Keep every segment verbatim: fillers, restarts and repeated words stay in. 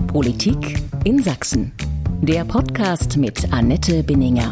Politik in Sachsen. Der Podcast mit Annette Binninger.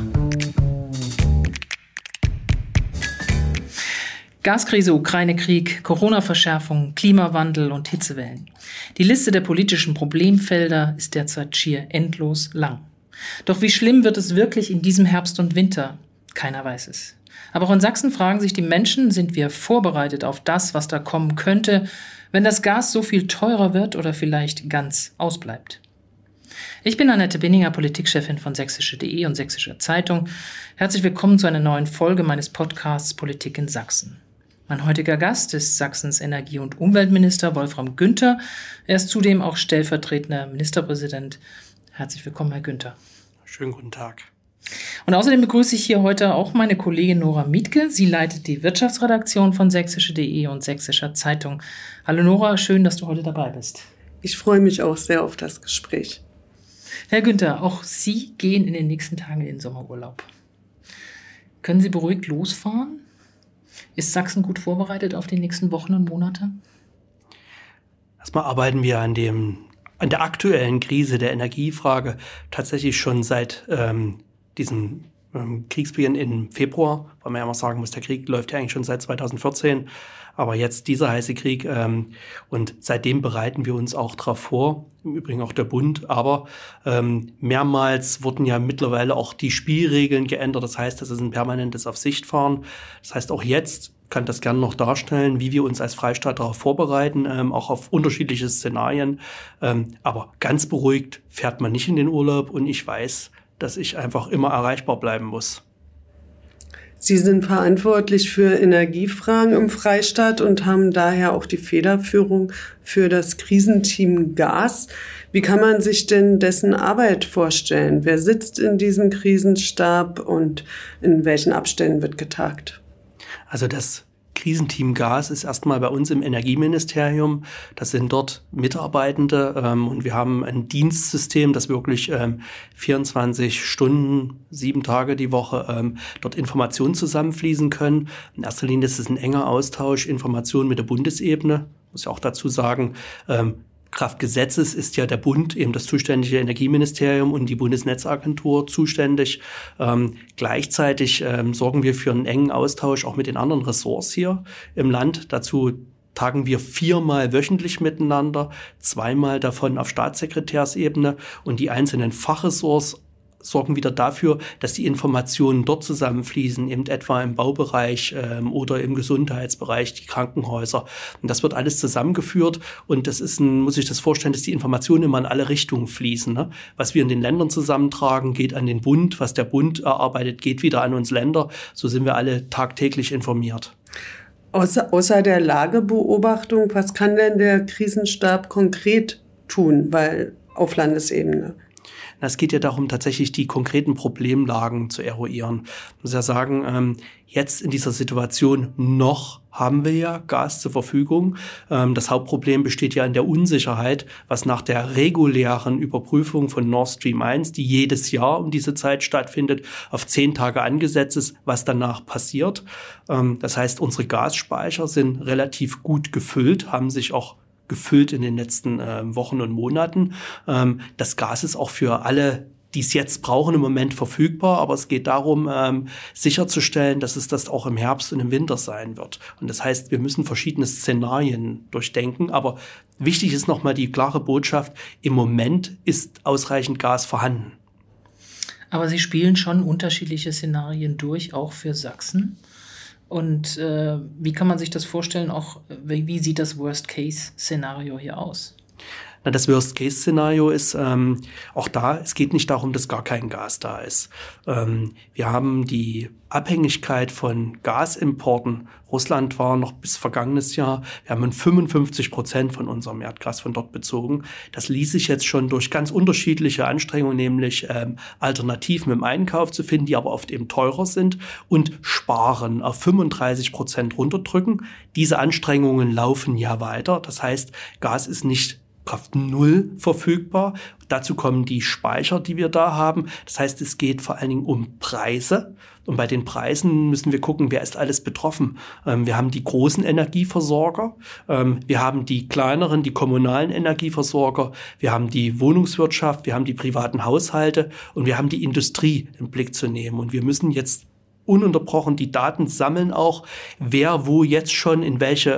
Gaskrise, Ukraine-Krieg, Corona-Verschärfung, Klimawandel und Hitzewellen. Die Liste der politischen Problemfelder ist derzeit schier endlos lang. Doch wie schlimm wird es wirklich in diesem Herbst und Winter? Keiner weiß es. Aber auch in Sachsen fragen sich die Menschen, sind wir vorbereitet auf das, was da kommen könnte, wenn das Gas so viel teurer wird oder vielleicht ganz ausbleibt? Ich bin Annette Binninger, Politikchefin von sächsische punkt de und Sächsischer Zeitung. Herzlich willkommen zu einer neuen Folge meines Podcasts Politik in Sachsen. Mein heutiger Gast ist Sachsens Energie- und Umweltminister Wolfram Günther. Er ist zudem auch stellvertretender Ministerpräsident. Herzlich willkommen, Herr Günther. Schönen guten Tag. Und außerdem begrüße ich hier heute auch meine Kollegin Nora Mietke. Sie leitet die Wirtschaftsredaktion von sächsische punkt de und Sächsischer Zeitung. Hallo Nora, schön, dass du heute dabei bist. Ich freue mich auch sehr auf das Gespräch. Herr Günther, auch Sie gehen in den nächsten Tagen in den Sommerurlaub. Können Sie beruhigt losfahren? Ist Sachsen gut vorbereitet auf die nächsten Wochen und Monate? Erstmal arbeiten wir an dem, an der aktuellen Krise der Energiefrage tatsächlich schon seit ähm, diesem ähm, Kriegsbeginn im Februar, weil man ja mal sagen muss, der Krieg läuft ja eigentlich schon seit zweitausendvierzehn, aber jetzt dieser heiße Krieg ähm, und seitdem bereiten wir uns auch darauf vor, im Übrigen auch der Bund, aber ähm, mehrmals wurden ja mittlerweile auch die Spielregeln geändert, das heißt, das ist ein permanentes Auf-Sicht-Fahren, das heißt auch jetzt kann das gerne noch darstellen, wie wir uns als Freistaat darauf vorbereiten, ähm, auch auf unterschiedliche Szenarien, ähm, aber ganz beruhigt fährt man nicht in den Urlaub und ich weiß, dass ich einfach immer erreichbar bleiben muss. Sie sind verantwortlich für Energiefragen im Freistaat und haben daher auch die Federführung für das Krisenteam Gas. Wie kann man sich denn dessen Arbeit vorstellen? Wer sitzt in diesem Krisenstab und in welchen Abständen wird getagt? Also das Krisenteam Gas ist erstmal bei uns im Energieministerium. Das sind dort Mitarbeitende ähm, und wir haben ein Dienstsystem, das wirklich ähm, vierundzwanzig Stunden, sieben Tage die Woche ähm, dort Informationen zusammenfließen können. In erster Linie ist es ein enger Austausch, Informationen mit der Bundesebene. Muss ich auch dazu sagen, ähm, Kraft Gesetzes ist ja der Bund, eben das zuständige Energieministerium und die Bundesnetzagentur zuständig. Ähm, gleichzeitig ähm, sorgen wir für einen engen Austausch auch mit den anderen Ressorts hier im Land. Dazu tagen wir viermal wöchentlich miteinander, zweimal davon auf Staatssekretärsebene und die einzelnen Fachressorts sorgen wieder dafür, dass die Informationen dort zusammenfließen, eben etwa im Baubereich ähm, oder im Gesundheitsbereich, die Krankenhäuser. Und das wird alles zusammengeführt und das ist ein, muss ich das vorstellen, dass die Informationen immer in alle Richtungen fließen. Ne? Was wir in den Ländern zusammentragen, geht an den Bund. Was der Bund erarbeitet, geht wieder an uns Länder. So sind wir alle tagtäglich informiert. Außer, außer der Lagebeobachtung, was kann denn der Krisenstab konkret tun, weil auf Landesebene? Es geht ja darum, tatsächlich die konkreten Problemlagen zu eruieren. Ich muss ja sagen, ähm, jetzt in dieser Situation noch haben wir ja Gas zur Verfügung. Ähm, das Hauptproblem besteht ja in der Unsicherheit, was nach der regulären Überprüfung von Nord Stream eins, die jedes Jahr um diese Zeit stattfindet, auf zehn Tage angesetzt ist, was danach passiert. Ähm, das heißt, unsere Gasspeicher sind relativ gut gefüllt, haben sich auch gefüllt in den letzten äh, Wochen und Monaten. Ähm, das Gas ist auch für alle, die es jetzt brauchen, im Moment verfügbar. Aber es geht darum, ähm, sicherzustellen, dass es das auch im Herbst und im Winter sein wird. Und das heißt, wir müssen verschiedene Szenarien durchdenken. Aber wichtig ist nochmal die klare Botschaft, im Moment ist ausreichend Gas vorhanden. Aber Sie spielen schon unterschiedliche Szenarien durch, auch für Sachsen. Und äh, wie kann man sich das vorstellen, auch wie, wie sieht das Worst-Case-Szenario hier aus? Na, das Worst-Case-Szenario ist ähm, auch da, es geht nicht darum, dass gar kein Gas da ist. Ähm, wir haben die Abhängigkeit von Gasimporten. Russland war noch bis vergangenes Jahr, wir haben fünfundfünfzig Prozent von unserem Erdgas von dort bezogen. Das ließ sich jetzt schon durch ganz unterschiedliche Anstrengungen, nämlich ähm, Alternativen im Einkauf zu finden, die aber oft eben teurer sind und Sparen auf fünfunddreißig Prozent runterdrücken. Diese Anstrengungen laufen ja weiter. Das heißt, Gas ist nicht Kraft null verfügbar. Dazu kommen die Speicher, die wir da haben. Das heißt, es geht vor allen Dingen um Preise. Und bei den Preisen müssen wir gucken, wer ist alles betroffen. Ähm, wir haben die großen Energieversorger, ähm, wir haben die kleineren, die kommunalen Energieversorger, wir haben die Wohnungswirtschaft, wir haben die privaten Haushalte und wir haben die Industrie im Blick zu nehmen. Und wir müssen jetzt ununterbrochen die Daten sammeln auch, wer wo jetzt schon in welche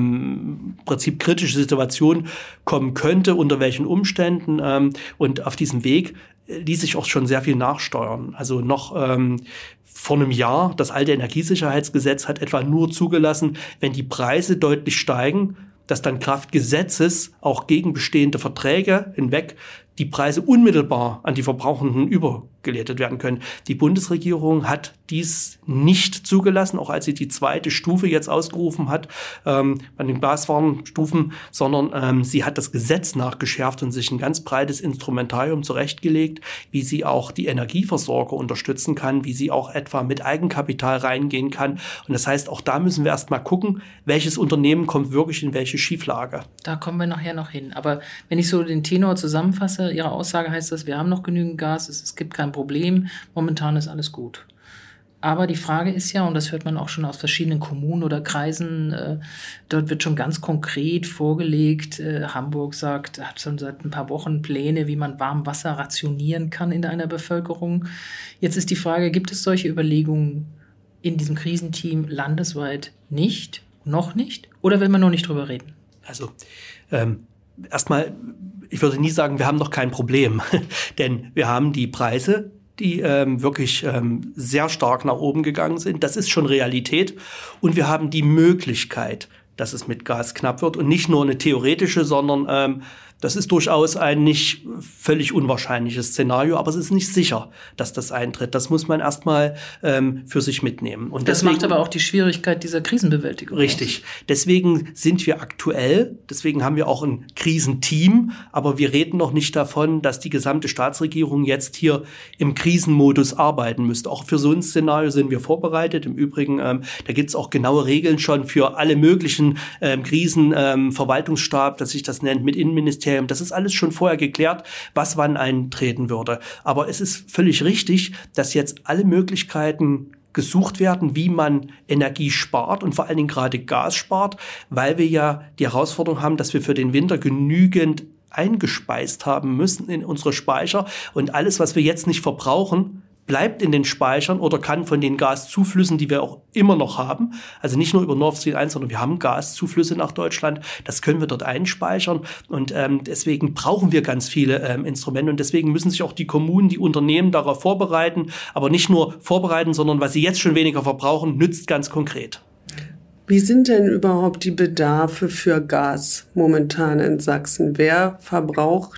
ähm, im Prinzip kritische Situation kommen könnte, unter welchen Umständen. Ähm, und auf diesem Weg ließ sich auch schon sehr viel nachsteuern. Also noch ähm, vor einem Jahr, das alte Energiesicherheitsgesetz hat etwa nur zugelassen, wenn die Preise deutlich steigen, dass dann Kraft Gesetzes auch gegen bestehende Verträge hinweg die Preise unmittelbar an die Verbrauchenden übergeleitet werden können. Die Bundesregierung hat dies nicht zugelassen, auch als sie die zweite Stufe jetzt ausgerufen hat, ähm, bei den Gaswarnstufen, sondern ähm, sie hat das Gesetz nachgeschärft und sich ein ganz breites Instrumentarium zurechtgelegt, wie sie auch die Energieversorger unterstützen kann, wie sie auch etwa mit Eigenkapital reingehen kann. Und das heißt, auch da müssen wir erst mal gucken, welches Unternehmen kommt wirklich in welche Schieflage. Da kommen wir nachher noch hin. Aber wenn ich so den Tenor zusammenfasse, Ihre Aussage heißt das, wir haben noch genügend Gas, es, es gibt kein Problem, momentan ist alles gut. Aber die Frage ist ja, und das hört man auch schon aus verschiedenen Kommunen oder Kreisen, äh, dort wird schon ganz konkret vorgelegt, äh, Hamburg sagt, hat schon seit ein paar Wochen Pläne, wie man Warmwasser rationieren kann in einer Bevölkerung. Jetzt ist die Frage, gibt es solche Überlegungen in diesem Krisenteam landesweit nicht, noch nicht, oder will man noch nicht drüber reden? Also, ähm, erstmal, ich würde nie sagen, wir haben noch kein Problem, denn wir haben die Preise, die ähm, wirklich ähm, sehr stark nach oben gegangen sind. Das ist schon Realität. Und wir haben die Möglichkeit, dass es mit Gas knapp wird und nicht nur eine theoretische, sondern ähm, das ist durchaus ein nicht völlig unwahrscheinliches Szenario, aber es ist nicht sicher, dass das eintritt. Das muss man erstmal ähm, für sich mitnehmen. Und das deswegen, macht aber auch die Schwierigkeit dieser Krisenbewältigung. Richtig. Aus. Deswegen sind wir aktuell, deswegen haben wir auch ein Krisenteam, aber wir reden noch nicht davon, dass die gesamte Staatsregierung jetzt hier im Krisenmodus arbeiten müsste. Auch für so ein Szenario sind wir vorbereitet. Im Übrigen, ähm, da gibt es auch genaue Regeln schon für alle möglichen ähm, Krisen, ähm, Verwaltungsstab, dass sich das nennt, mit Innenministerium. Das ist alles schon vorher geklärt, was wann eintreten würde. Aber es ist völlig richtig, dass jetzt alle Möglichkeiten gesucht werden, wie man Energie spart und vor allen Dingen gerade Gas spart, weil wir ja die Herausforderung haben, dass wir für den Winter genügend eingespeist haben müssen in unsere Speicher. Und alles, was wir jetzt nicht verbrauchen, bleibt in den Speichern oder kann von den Gaszuflüssen, die wir auch immer noch haben, also nicht nur über Nord Stream eins, sondern wir haben Gaszuflüsse nach Deutschland, das können wir dort einspeichern und ähm, deswegen brauchen wir ganz viele ähm, Instrumente und deswegen müssen sich auch die Kommunen, die Unternehmen darauf vorbereiten, aber nicht nur vorbereiten, sondern was sie jetzt schon weniger verbrauchen, nützt ganz konkret. Wie sind denn überhaupt die Bedarfe für Gas momentan in Sachsen? Wer verbraucht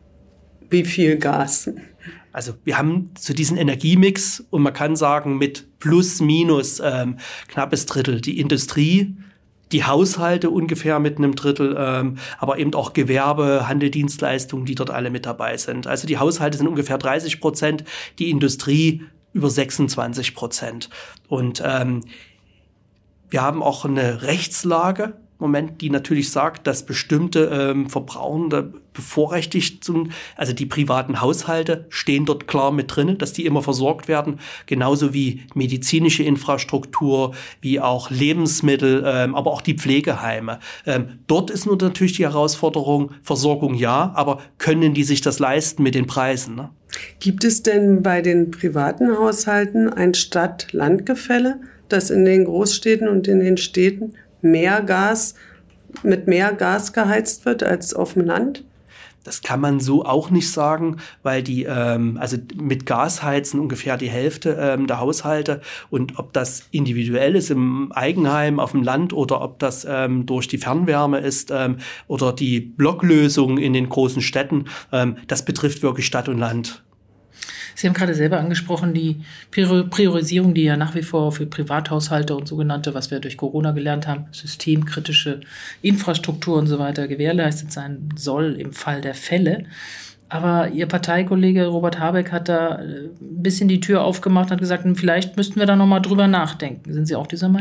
wie viel Gas? Also wir haben zu diesem Energiemix und man kann sagen mit plus minus ähm, knappes Drittel die Industrie, die Haushalte ungefähr mit einem Drittel, ähm, aber eben auch Gewerbe, Handel, Dienstleistungen, die dort alle mit dabei sind. Also die Haushalte sind ungefähr dreißig Prozent, die Industrie über sechsundzwanzig Prozent. Und ähm, wir haben auch eine Rechtslage Moment, die natürlich sagt, dass bestimmte ähm, Verbrauchende bevorrechtigt sind. Also die privaten Haushalte stehen dort klar mit drin, dass die immer versorgt werden. Genauso wie medizinische Infrastruktur, wie auch Lebensmittel, ähm, aber auch die Pflegeheime. Ähm, dort ist nur natürlich die Herausforderung, Versorgung ja, aber können die sich das leisten mit den Preisen? Ne? Gibt es denn bei den privaten Haushalten ein Stadt-Land-Gefälle, dass in den Großstädten und in den Städten mehr Gas, mit mehr Gas geheizt wird als auf dem Land? Das kann man so auch nicht sagen, weil die, ähm, also mit Gas heizen ungefähr die Hälfte ähm, der Haushalte. Und ob das individuell ist im Eigenheim, auf dem Land oder ob das ähm, durch die Fernwärme ist ähm, oder die Blocklösung in den großen Städten, ähm, das betrifft wirklich Stadt und Land. Sie haben gerade selber angesprochen, die Priorisierung, die ja nach wie vor für Privathaushalte und sogenannte, was wir durch Corona gelernt haben, systemkritische Infrastruktur und so weiter gewährleistet sein soll im Fall der Fälle. Aber Ihr Parteikollege Robert Habeck hat da ein bisschen die Tür aufgemacht und hat gesagt, vielleicht müssten wir da nochmal drüber nachdenken. Sind Sie auch dieser Meinung?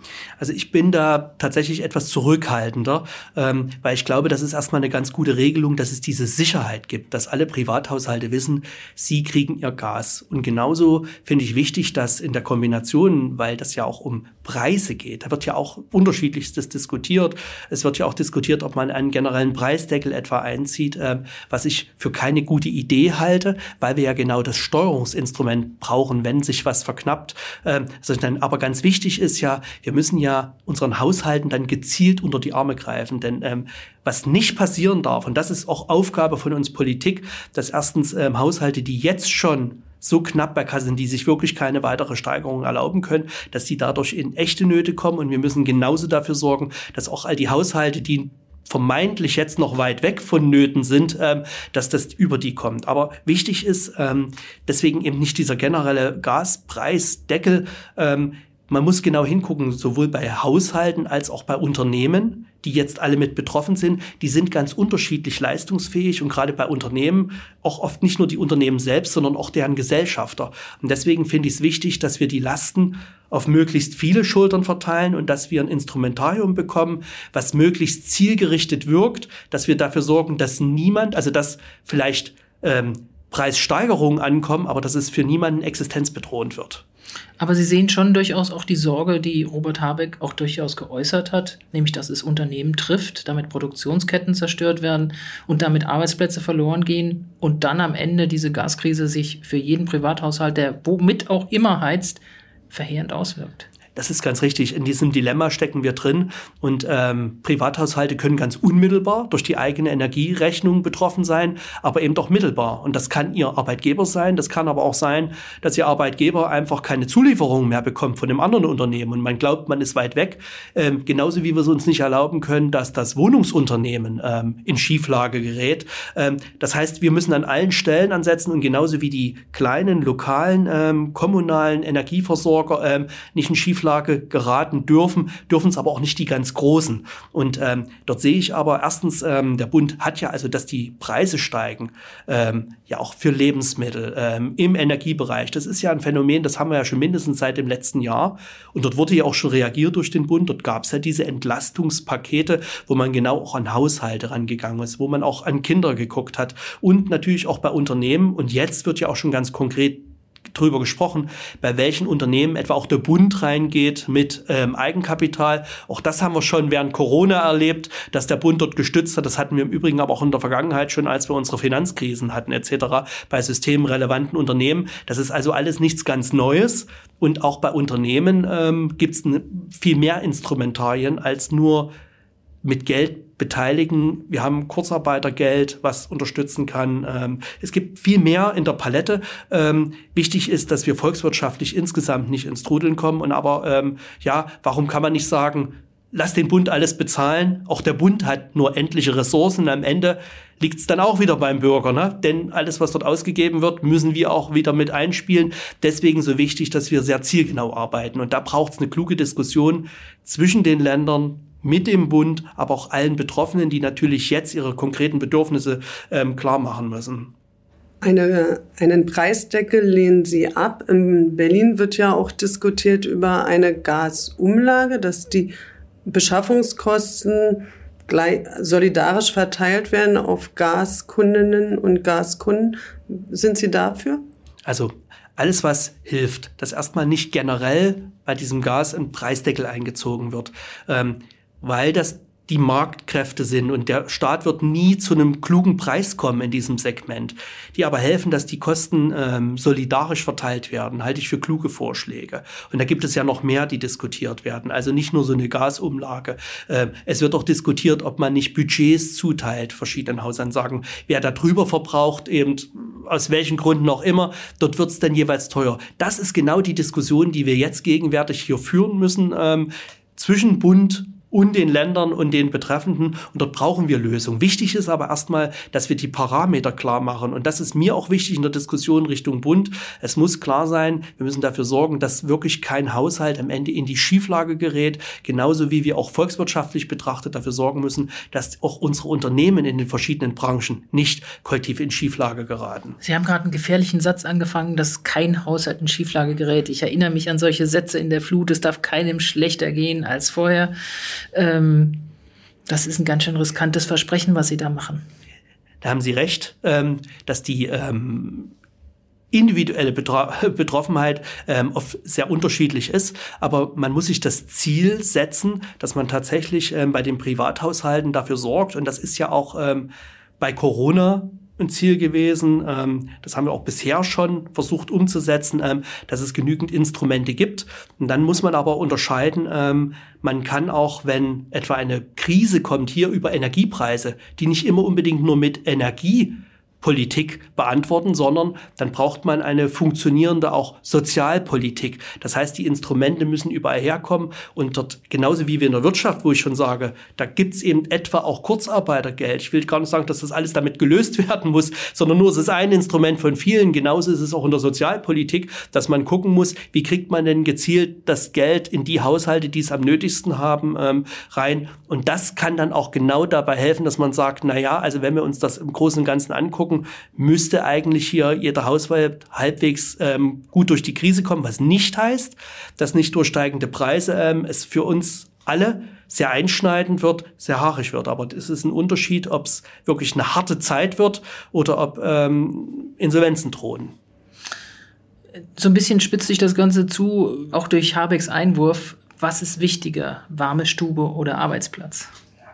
Also ich bin da tatsächlich etwas zurückhaltender, ähm, weil ich glaube, das ist erstmal eine ganz gute Regelung, dass es diese Sicherheit gibt, dass alle Privathaushalte wissen, sie kriegen ihr Gas. Und genauso finde ich wichtig, dass in der Kombination, weil das ja auch um Preise geht, da wird ja auch Unterschiedlichstes diskutiert. Es wird ja auch diskutiert, ob man einen generellen Preisdeckel etwa einzieht, äh, was ich für keine gute Idee halte, weil wir ja genau das Steuerungsinstrument brauchen, wenn sich was verknappt. Äh, aber ganz wichtig ist ja, wir müssen ja unseren Haushalten dann gezielt unter die Arme greifen. Denn ähm, was nicht passieren darf, und das ist auch Aufgabe von uns Politik, dass erstens ähm, Haushalte, die jetzt schon so knapp bei Kasse sind, die sich wirklich keine weitere Steigerung erlauben können, dass die dadurch in echte Nöte kommen. Und wir müssen genauso dafür sorgen, dass auch all die Haushalte, die vermeintlich jetzt noch weit weg von Nöten sind, ähm, dass das über die kommt. Aber wichtig ist ähm, deswegen eben nicht dieser generelle Gaspreisdeckel. Ähm, Man muss genau hingucken, sowohl bei Haushalten als auch bei Unternehmen, die jetzt alle mit betroffen sind. Die sind ganz unterschiedlich leistungsfähig und gerade bei Unternehmen auch oft nicht nur die Unternehmen selbst, sondern auch deren Gesellschafter. Und deswegen finde ich es wichtig, dass wir die Lasten auf möglichst viele Schultern verteilen und dass wir ein Instrumentarium bekommen, was möglichst zielgerichtet wirkt, dass wir dafür sorgen, dass niemand, also dass vielleicht ähm, Preissteigerungen ankommen, aber dass es für niemanden existenzbedrohend wird. Aber Sie sehen schon durchaus auch die Sorge, die Robert Habeck auch durchaus geäußert hat, nämlich dass es Unternehmen trifft, damit Produktionsketten zerstört werden und damit Arbeitsplätze verloren gehen und dann am Ende diese Gaskrise sich für jeden Privathaushalt, der womit auch immer heizt, verheerend auswirkt. Das ist ganz richtig. In diesem Dilemma stecken wir drin und ähm, Privathaushalte können ganz unmittelbar durch die eigene Energierechnung betroffen sein, aber eben doch mittelbar. Und das kann ihr Arbeitgeber sein, das kann aber auch sein, dass ihr Arbeitgeber einfach keine Zulieferung mehr bekommt von dem anderen Unternehmen und man glaubt, man ist weit weg. Ähm, genauso wie wir es uns nicht erlauben können, dass das Wohnungsunternehmen ähm, in Schieflage gerät. Ähm, das heißt, wir müssen an allen Stellen ansetzen und genauso wie die kleinen, lokalen, ähm, kommunalen Energieversorger ähm, nicht in Schieflage geraten dürfen, dürfen es aber auch nicht die ganz Großen. Und ähm, dort sehe ich aber erstens, ähm, der Bund hat ja also, dass die Preise steigen, ähm, ja auch für Lebensmittel ähm, im Energiebereich. Das ist ja ein Phänomen, das haben wir ja schon mindestens seit dem letzten Jahr. Und dort wurde ja auch schon reagiert durch den Bund. Dort gab es ja diese Entlastungspakete, wo man genau auch an Haushalte rangegangen ist, wo man auch an Kinder geguckt hat und natürlich auch bei Unternehmen. Und jetzt wird ja auch schon ganz konkret drüber gesprochen, bei welchen Unternehmen etwa auch der Bund reingeht mit ähm, Eigenkapital. Auch das haben wir schon während Corona erlebt, dass der Bund dort gestützt hat. Das hatten wir im Übrigen aber auch in der Vergangenheit schon, als wir unsere Finanzkrisen hatten et cetera bei systemrelevanten Unternehmen. Das ist also alles nichts ganz Neues. Und auch bei Unternehmen ähm, gibt es viel mehr Instrumentarien als nur mit Geld beteiligen. Wir haben Kurzarbeitergeld, was unterstützen kann. Ähm, es gibt viel mehr in der Palette. Ähm, wichtig ist, dass wir volkswirtschaftlich insgesamt nicht ins Trudeln kommen. Und aber, ähm, ja, warum kann man nicht sagen, lass den Bund alles bezahlen? Auch der Bund hat nur endliche Ressourcen. Am Ende liegt es dann auch wieder beim Bürger, ne? Denn alles, was dort ausgegeben wird, müssen wir auch wieder mit einspielen. Deswegen so wichtig, dass wir sehr zielgenau arbeiten. Und da braucht es eine kluge Diskussion zwischen den Ländern, mit dem Bund, aber auch allen Betroffenen, die natürlich jetzt ihre konkreten Bedürfnisse ähm, klar machen müssen. Eine, einen Preisdeckel lehnen Sie ab. In Berlin wird ja auch diskutiert über eine Gasumlage, dass die Beschaffungskosten gleich, solidarisch verteilt werden auf Gaskundinnen und Gaskunden. Sind Sie dafür? Also alles, was hilft, dass erstmal nicht generell bei diesem Gas ein Preisdeckel eingezogen wird. Ähm, weil das die Marktkräfte sind und der Staat wird nie zu einem klugen Preis kommen in diesem Segment, die aber helfen, dass die Kosten ähm, solidarisch verteilt werden, halte ich für kluge Vorschläge. Und da gibt es ja noch mehr, die diskutiert werden, also nicht nur so eine Gasumlage. Ähm, es wird auch diskutiert, ob man nicht Budgets zuteilt verschiedenen Haushalten, sagen, wer da drüber verbraucht, eben aus welchen Gründen auch immer, dort wird es dann jeweils teuer. Das ist genau die Diskussion, die wir jetzt gegenwärtig hier führen müssen, ähm, zwischen Bund und den Ländern und den Betreffenden. Und dort brauchen wir Lösungen. Wichtig ist aber erstmal, dass wir die Parameter klar machen. Und das ist mir auch wichtig in der Diskussion Richtung Bund. Es muss klar sein, wir müssen dafür sorgen, dass wirklich kein Haushalt am Ende in die Schieflage gerät. Genauso wie wir auch volkswirtschaftlich betrachtet dafür sorgen müssen, dass auch unsere Unternehmen in den verschiedenen Branchen nicht kollektiv in Schieflage geraten. Sie haben gerade einen gefährlichen Satz angefangen, dass kein Haushalt in Schieflage gerät. Ich erinnere mich an solche Sätze in der Flut. Es darf keinem schlechter gehen als vorher. Ähm, das ist ein ganz schön riskantes Versprechen, was Sie da machen. Da haben Sie recht, ähm, dass die ähm, individuelle Betro- Betroffenheit ähm, oft sehr unterschiedlich ist. Aber man muss sich das Ziel setzen, dass man tatsächlich ähm, bei den Privathaushalten dafür sorgt. Und das ist ja auch ähm, bei Corona ein Ziel gewesen. Ähm, das haben wir auch bisher schon versucht umzusetzen, ähm, dass es genügend Instrumente gibt. Und dann muss man aber unterscheiden, ähm, man kann auch, wenn etwa eine Krise kommt, hier über Energiepreise, die nicht immer unbedingt nur mit Energie Politik beantworten, sondern dann braucht man eine funktionierende auch Sozialpolitik. Das heißt, die Instrumente müssen überall herkommen und dort, genauso wie wir in der Wirtschaft, wo ich schon sage, da gibt's eben etwa auch Kurzarbeitergeld. Ich will gar nicht sagen, dass das alles damit gelöst werden muss, sondern nur, es ist ein Instrument von vielen. Genauso ist es auch in der Sozialpolitik, dass man gucken muss, wie kriegt man denn gezielt das Geld in die Haushalte, die es am nötigsten haben, ähm, rein. Und das kann dann auch genau dabei helfen, dass man sagt, na ja, also wenn wir uns das im Großen und Ganzen angucken, müsste eigentlich hier jeder Haushalt halbwegs ähm, gut durch die Krise kommen, was nicht heißt, dass nicht durch steigende Preise ähm, es für uns alle sehr einschneidend wird, sehr haarig wird. Aber es ist ein Unterschied, ob es wirklich eine harte Zeit wird oder ob ähm, Insolvenzen drohen. So ein bisschen spitzt sich das Ganze zu, auch durch Habecks Einwurf. Was ist wichtiger, warme Stube oder Arbeitsplatz?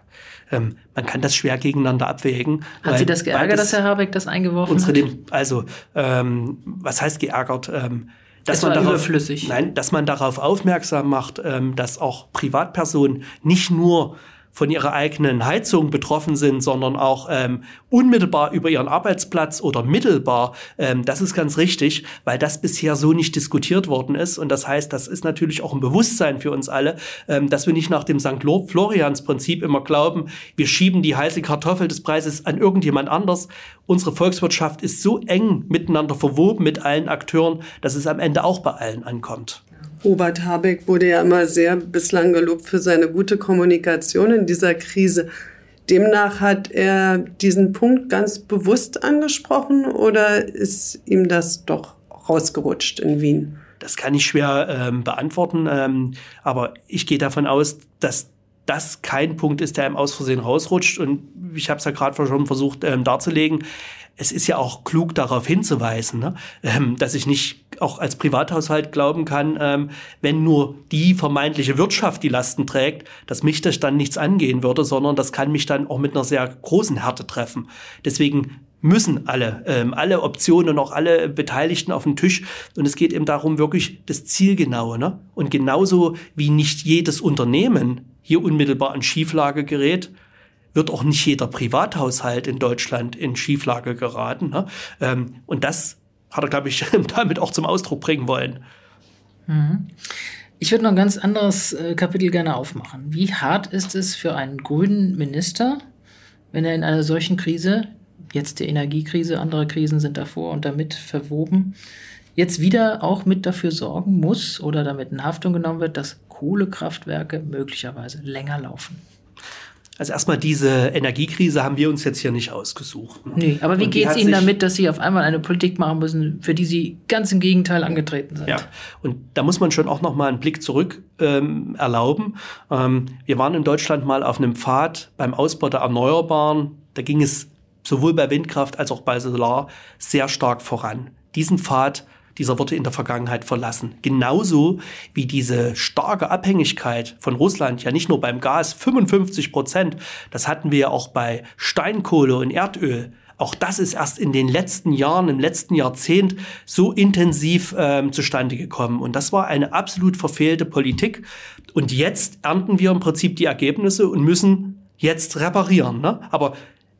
Ähm, man kann das schwer gegeneinander abwägen. Hat Sie das geärgert, das, dass Herr Habeck das eingeworfen unsere hat? Dem, also, ähm, was heißt geärgert? Ähm, dass es man war darauf, überflüssig. Nein, dass man darauf aufmerksam macht, ähm, dass auch Privatpersonen nicht nur von ihrer eigenen Heizung betroffen sind, sondern auch ähm, unmittelbar über ihren Arbeitsplatz oder mittelbar. Ähm, das ist ganz richtig, weil das bisher so nicht diskutiert worden ist. Und das heißt, das ist natürlich auch ein Bewusstsein für uns alle, ähm, dass wir nicht nach dem Sankt Florians-Prinzip immer glauben, wir schieben die heiße Kartoffel des Preises an irgendjemand anders. Unsere Volkswirtschaft ist so eng miteinander verwoben mit allen Akteuren, dass es am Ende auch bei allen ankommt. Robert Habeck wurde ja immer sehr bislang gelobt für seine gute Kommunikation in dieser Krise. Demnach hat er diesen Punkt ganz bewusst angesprochen oder ist ihm das doch rausgerutscht in Wien? Das kann ich schwer ähm, beantworten, ähm, aber ich gehe davon aus, dass das kein Punkt ist, der ihm aus Versehen rausrutscht. Und ich habe es ja gerade schon versucht ähm, darzulegen. Es ist ja auch klug, darauf hinzuweisen, ne? ähm, dass ich nicht auch als Privathaushalt glauben kann, ähm, wenn nur die vermeintliche Wirtschaft die Lasten trägt, dass mich das dann nichts angehen würde, sondern das kann mich dann auch mit einer sehr großen Härte treffen. Deswegen müssen alle, ähm, alle Optionen und auch alle Beteiligten auf den Tisch. Und es geht eben darum, wirklich das Zielgenaue. Ne? Und genauso wie nicht jedes Unternehmen hier unmittelbar in Schieflage gerät, wird auch nicht jeder Privathaushalt in Deutschland in Schieflage geraten. Ne? Ähm, und das hat er, glaube ich, damit auch zum Ausdruck bringen wollen. Mhm. Ich würde noch ein ganz anderes äh, Kapitel gerne aufmachen. Wie hart ist es für einen grünen Minister, wenn er in einer solchen Krise, jetzt die Energiekrise, andere Krisen sind davor und damit verwoben, jetzt wieder auch mit dafür sorgen muss oder damit in Haftung genommen wird, dass Kohlekraftwerke möglicherweise länger laufen? Also erstmal diese Energiekrise haben wir uns jetzt hier nicht ausgesucht. Ne? Nee, aber wie geht es Ihnen damit, dass Sie auf einmal eine Politik machen müssen, für die Sie ganz im Gegenteil angetreten sind? Ja, und da muss man schon auch noch mal einen Blick zurück ähm, erlauben. Ähm, wir waren in Deutschland mal auf einem Pfad beim Ausbau der Erneuerbaren. Da ging es sowohl bei Windkraft als auch bei Solar sehr stark voran. Diesen Pfad, dieser wurde in der Vergangenheit verlassen. Genauso wie diese starke Abhängigkeit von Russland, ja nicht nur beim Gas, fünfundfünfzig Prozent, das hatten wir ja auch bei Steinkohle und Erdöl. Auch das ist erst in den letzten Jahren, im letzten Jahrzehnt so intensiv ähm, zustande gekommen. Und das war eine absolut verfehlte Politik. Und jetzt ernten wir im Prinzip die Ergebnisse und müssen jetzt reparieren. Ne? Aber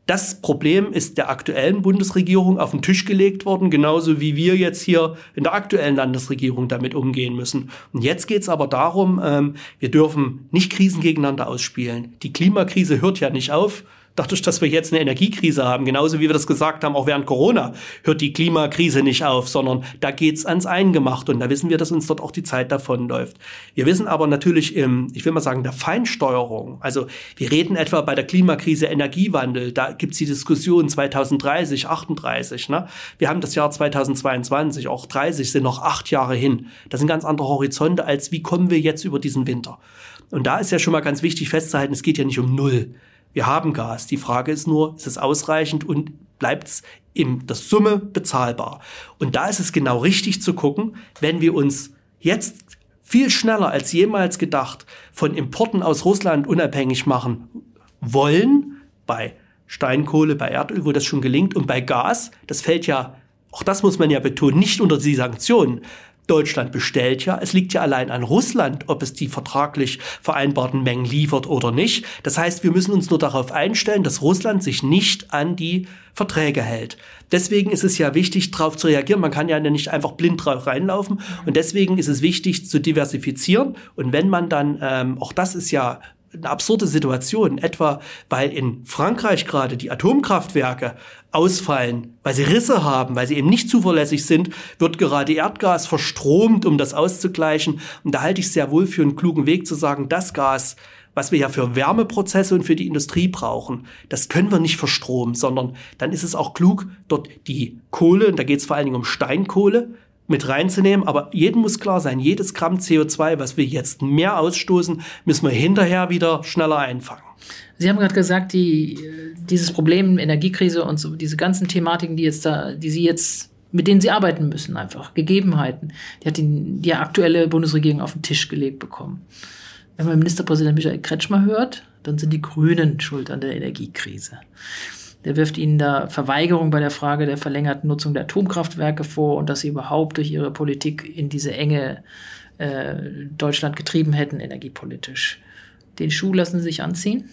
Das Problem ist der aktuellen Bundesregierung auf den Tisch gelegt worden, genauso wie wir jetzt hier in der aktuellen Landesregierung damit umgehen müssen. Und jetzt geht es aber darum, ähm, wir dürfen nicht Krisen gegeneinander ausspielen. Die Klimakrise hört ja nicht auf. Dadurch, dass wir jetzt eine Energiekrise haben, genauso wie wir das gesagt haben, auch während Corona, hört die Klimakrise nicht auf, sondern da geht's ans Eingemachte. Und da wissen wir, dass uns dort auch die Zeit davonläuft. Wir wissen aber natürlich im, ich will mal sagen, der Feinsteuerung, also wir reden etwa bei der Klimakrise Energiewandel, da gibt's die Diskussion zweitausenddreißig, achtunddreißig. Ne? Wir haben das Jahr zweitausendzweiundzwanzig, auch dreißig sind noch acht Jahre hin. Das sind ganz andere Horizonte, als wie kommen wir jetzt über diesen Winter. Und da ist ja schon mal ganz wichtig festzuhalten, es geht ja nicht um Null. Wir haben Gas. Die Frage ist nur, ist es ausreichend und bleibt es in der Summe bezahlbar? Und da ist es genau richtig zu gucken, wenn wir uns jetzt viel schneller als jemals gedacht von Importen aus Russland unabhängig machen wollen, bei Steinkohle, bei Erdöl, wo das schon gelingt, und bei Gas, das fällt ja, auch das muss man ja betonen, nicht unter die Sanktionen. Deutschland bestellt ja, es liegt ja allein an Russland, ob es die vertraglich vereinbarten Mengen liefert oder nicht. Das heißt, wir müssen uns nur darauf einstellen, dass Russland sich nicht an die Verträge hält. Deswegen ist es ja wichtig, darauf zu reagieren. Man kann ja nicht einfach blind drauf reinlaufen. Und deswegen ist es wichtig, zu diversifizieren. Und wenn man dann, ähm, auch das ist ja eine absurde Situation, etwa weil in Frankreich gerade die Atomkraftwerke ausfallen, weil sie Risse haben, weil sie eben nicht zuverlässig sind, wird gerade Erdgas verstromt, um das auszugleichen. Und da halte ich es sehr wohl für einen klugen Weg zu sagen, das Gas, was wir ja für Wärmeprozesse und für die Industrie brauchen, das können wir nicht verstromen, sondern dann ist es auch klug, dort die Kohle, und da geht es vor allen Dingen um Steinkohle, mit reinzunehmen. Aber jedem muss klar sein, jedes Gramm C O zwei, was wir jetzt mehr ausstoßen, müssen wir hinterher wieder schneller einfangen. Sie haben gerade gesagt, die, dieses Problem Energiekrise und so, diese ganzen Thematiken, die jetzt da, die Sie jetzt, mit denen Sie arbeiten müssen, einfach Gegebenheiten, die hat die, die aktuelle Bundesregierung auf den Tisch gelegt bekommen. Wenn man Ministerpräsident Michael Kretschmer hört, dann sind die Grünen schuld an der Energiekrise. Der wirft ihnen da Verweigerung bei der Frage der verlängerten Nutzung der Atomkraftwerke vor und dass sie überhaupt durch ihre Politik in diese Enge äh, Deutschland getrieben hätten, energiepolitisch. Den Schuh lassen Sie sich anziehen?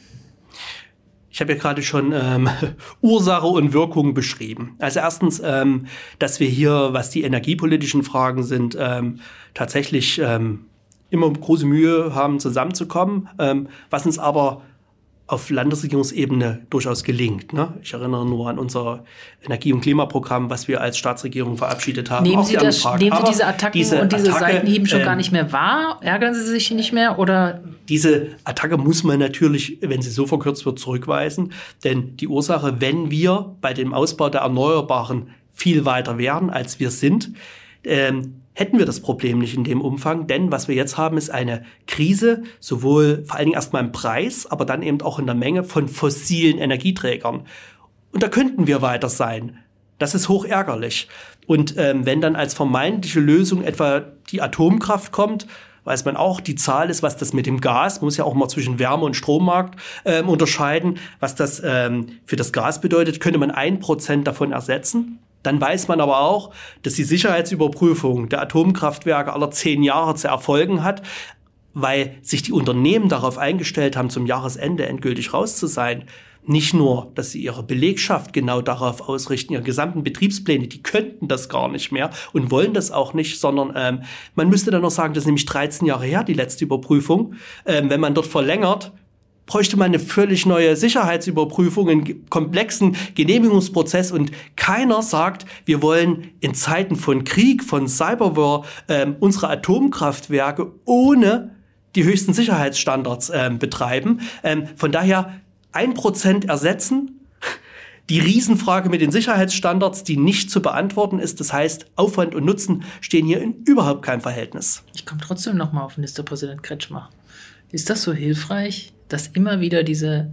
Ich habe ja gerade schon ähm, Ursache und Wirkung beschrieben. Also erstens, ähm, dass wir hier, was die energiepolitischen Fragen sind, ähm, tatsächlich ähm, immer große Mühe haben, zusammenzukommen, ähm, was uns aber auf Landesregierungsebene durchaus gelingt. Ne? Ich erinnere nur an unser Energie- und Klimaprogramm, was wir als Staatsregierung verabschiedet haben. Nehmen Sie, das, nehmen Sie diese Attacken diese und diese Attacke, Seitenhieben schon ähm, gar nicht mehr wahr? Ärgern Sie sich nicht mehr? Oder? Diese Attacke muss man natürlich, wenn sie so verkürzt wird, zurückweisen. Denn die Ursache, wenn wir bei dem Ausbau der Erneuerbaren viel weiter wären, als wir sind, ähm, hätten wir das Problem nicht in dem Umfang, denn was wir jetzt haben, ist eine Krise, sowohl vor allen Dingen erstmal im Preis, aber dann eben auch in der Menge von fossilen Energieträgern. Und da könnten wir weiter sein. Das ist hoch ärgerlich. Und ähm, wenn dann als vermeintliche Lösung etwa die Atomkraft kommt, weiß man auch, die Zahl ist, was das mit dem Gas, man muss ja auch mal zwischen Wärme- und Strommarkt ähm, unterscheiden, was das ähm, für das Gas bedeutet, könnte man ein Prozent davon ersetzen. Dann weiß man aber auch, dass die Sicherheitsüberprüfung der Atomkraftwerke aller zehn Jahre zu erfolgen hat, weil sich die Unternehmen darauf eingestellt haben, zum Jahresende endgültig raus zu sein. Nicht nur, dass sie ihre Belegschaft genau darauf ausrichten, ihre gesamten Betriebspläne, die könnten das gar nicht mehr und wollen das auch nicht, sondern ähm, man müsste dann noch sagen, das ist nämlich dreizehn Jahre her, die letzte Überprüfung. Ähm, wenn man dort verlängert, bräuchte man eine völlig neue Sicherheitsüberprüfung, einen komplexen Genehmigungsprozess und keiner sagt, wir wollen in Zeiten von Krieg, von Cyberwar ähm, unsere Atomkraftwerke ohne die höchsten Sicherheitsstandards ähm, betreiben. Ähm, von daher ein Prozent ersetzen. Die Riesenfrage mit den Sicherheitsstandards, die nicht zu beantworten ist, das heißt, Aufwand und Nutzen stehen hier in überhaupt keinem Verhältnis. Ich komme trotzdem noch mal auf Ministerpräsident Kretschmer. Ist das so hilfreich, dass immer wieder diese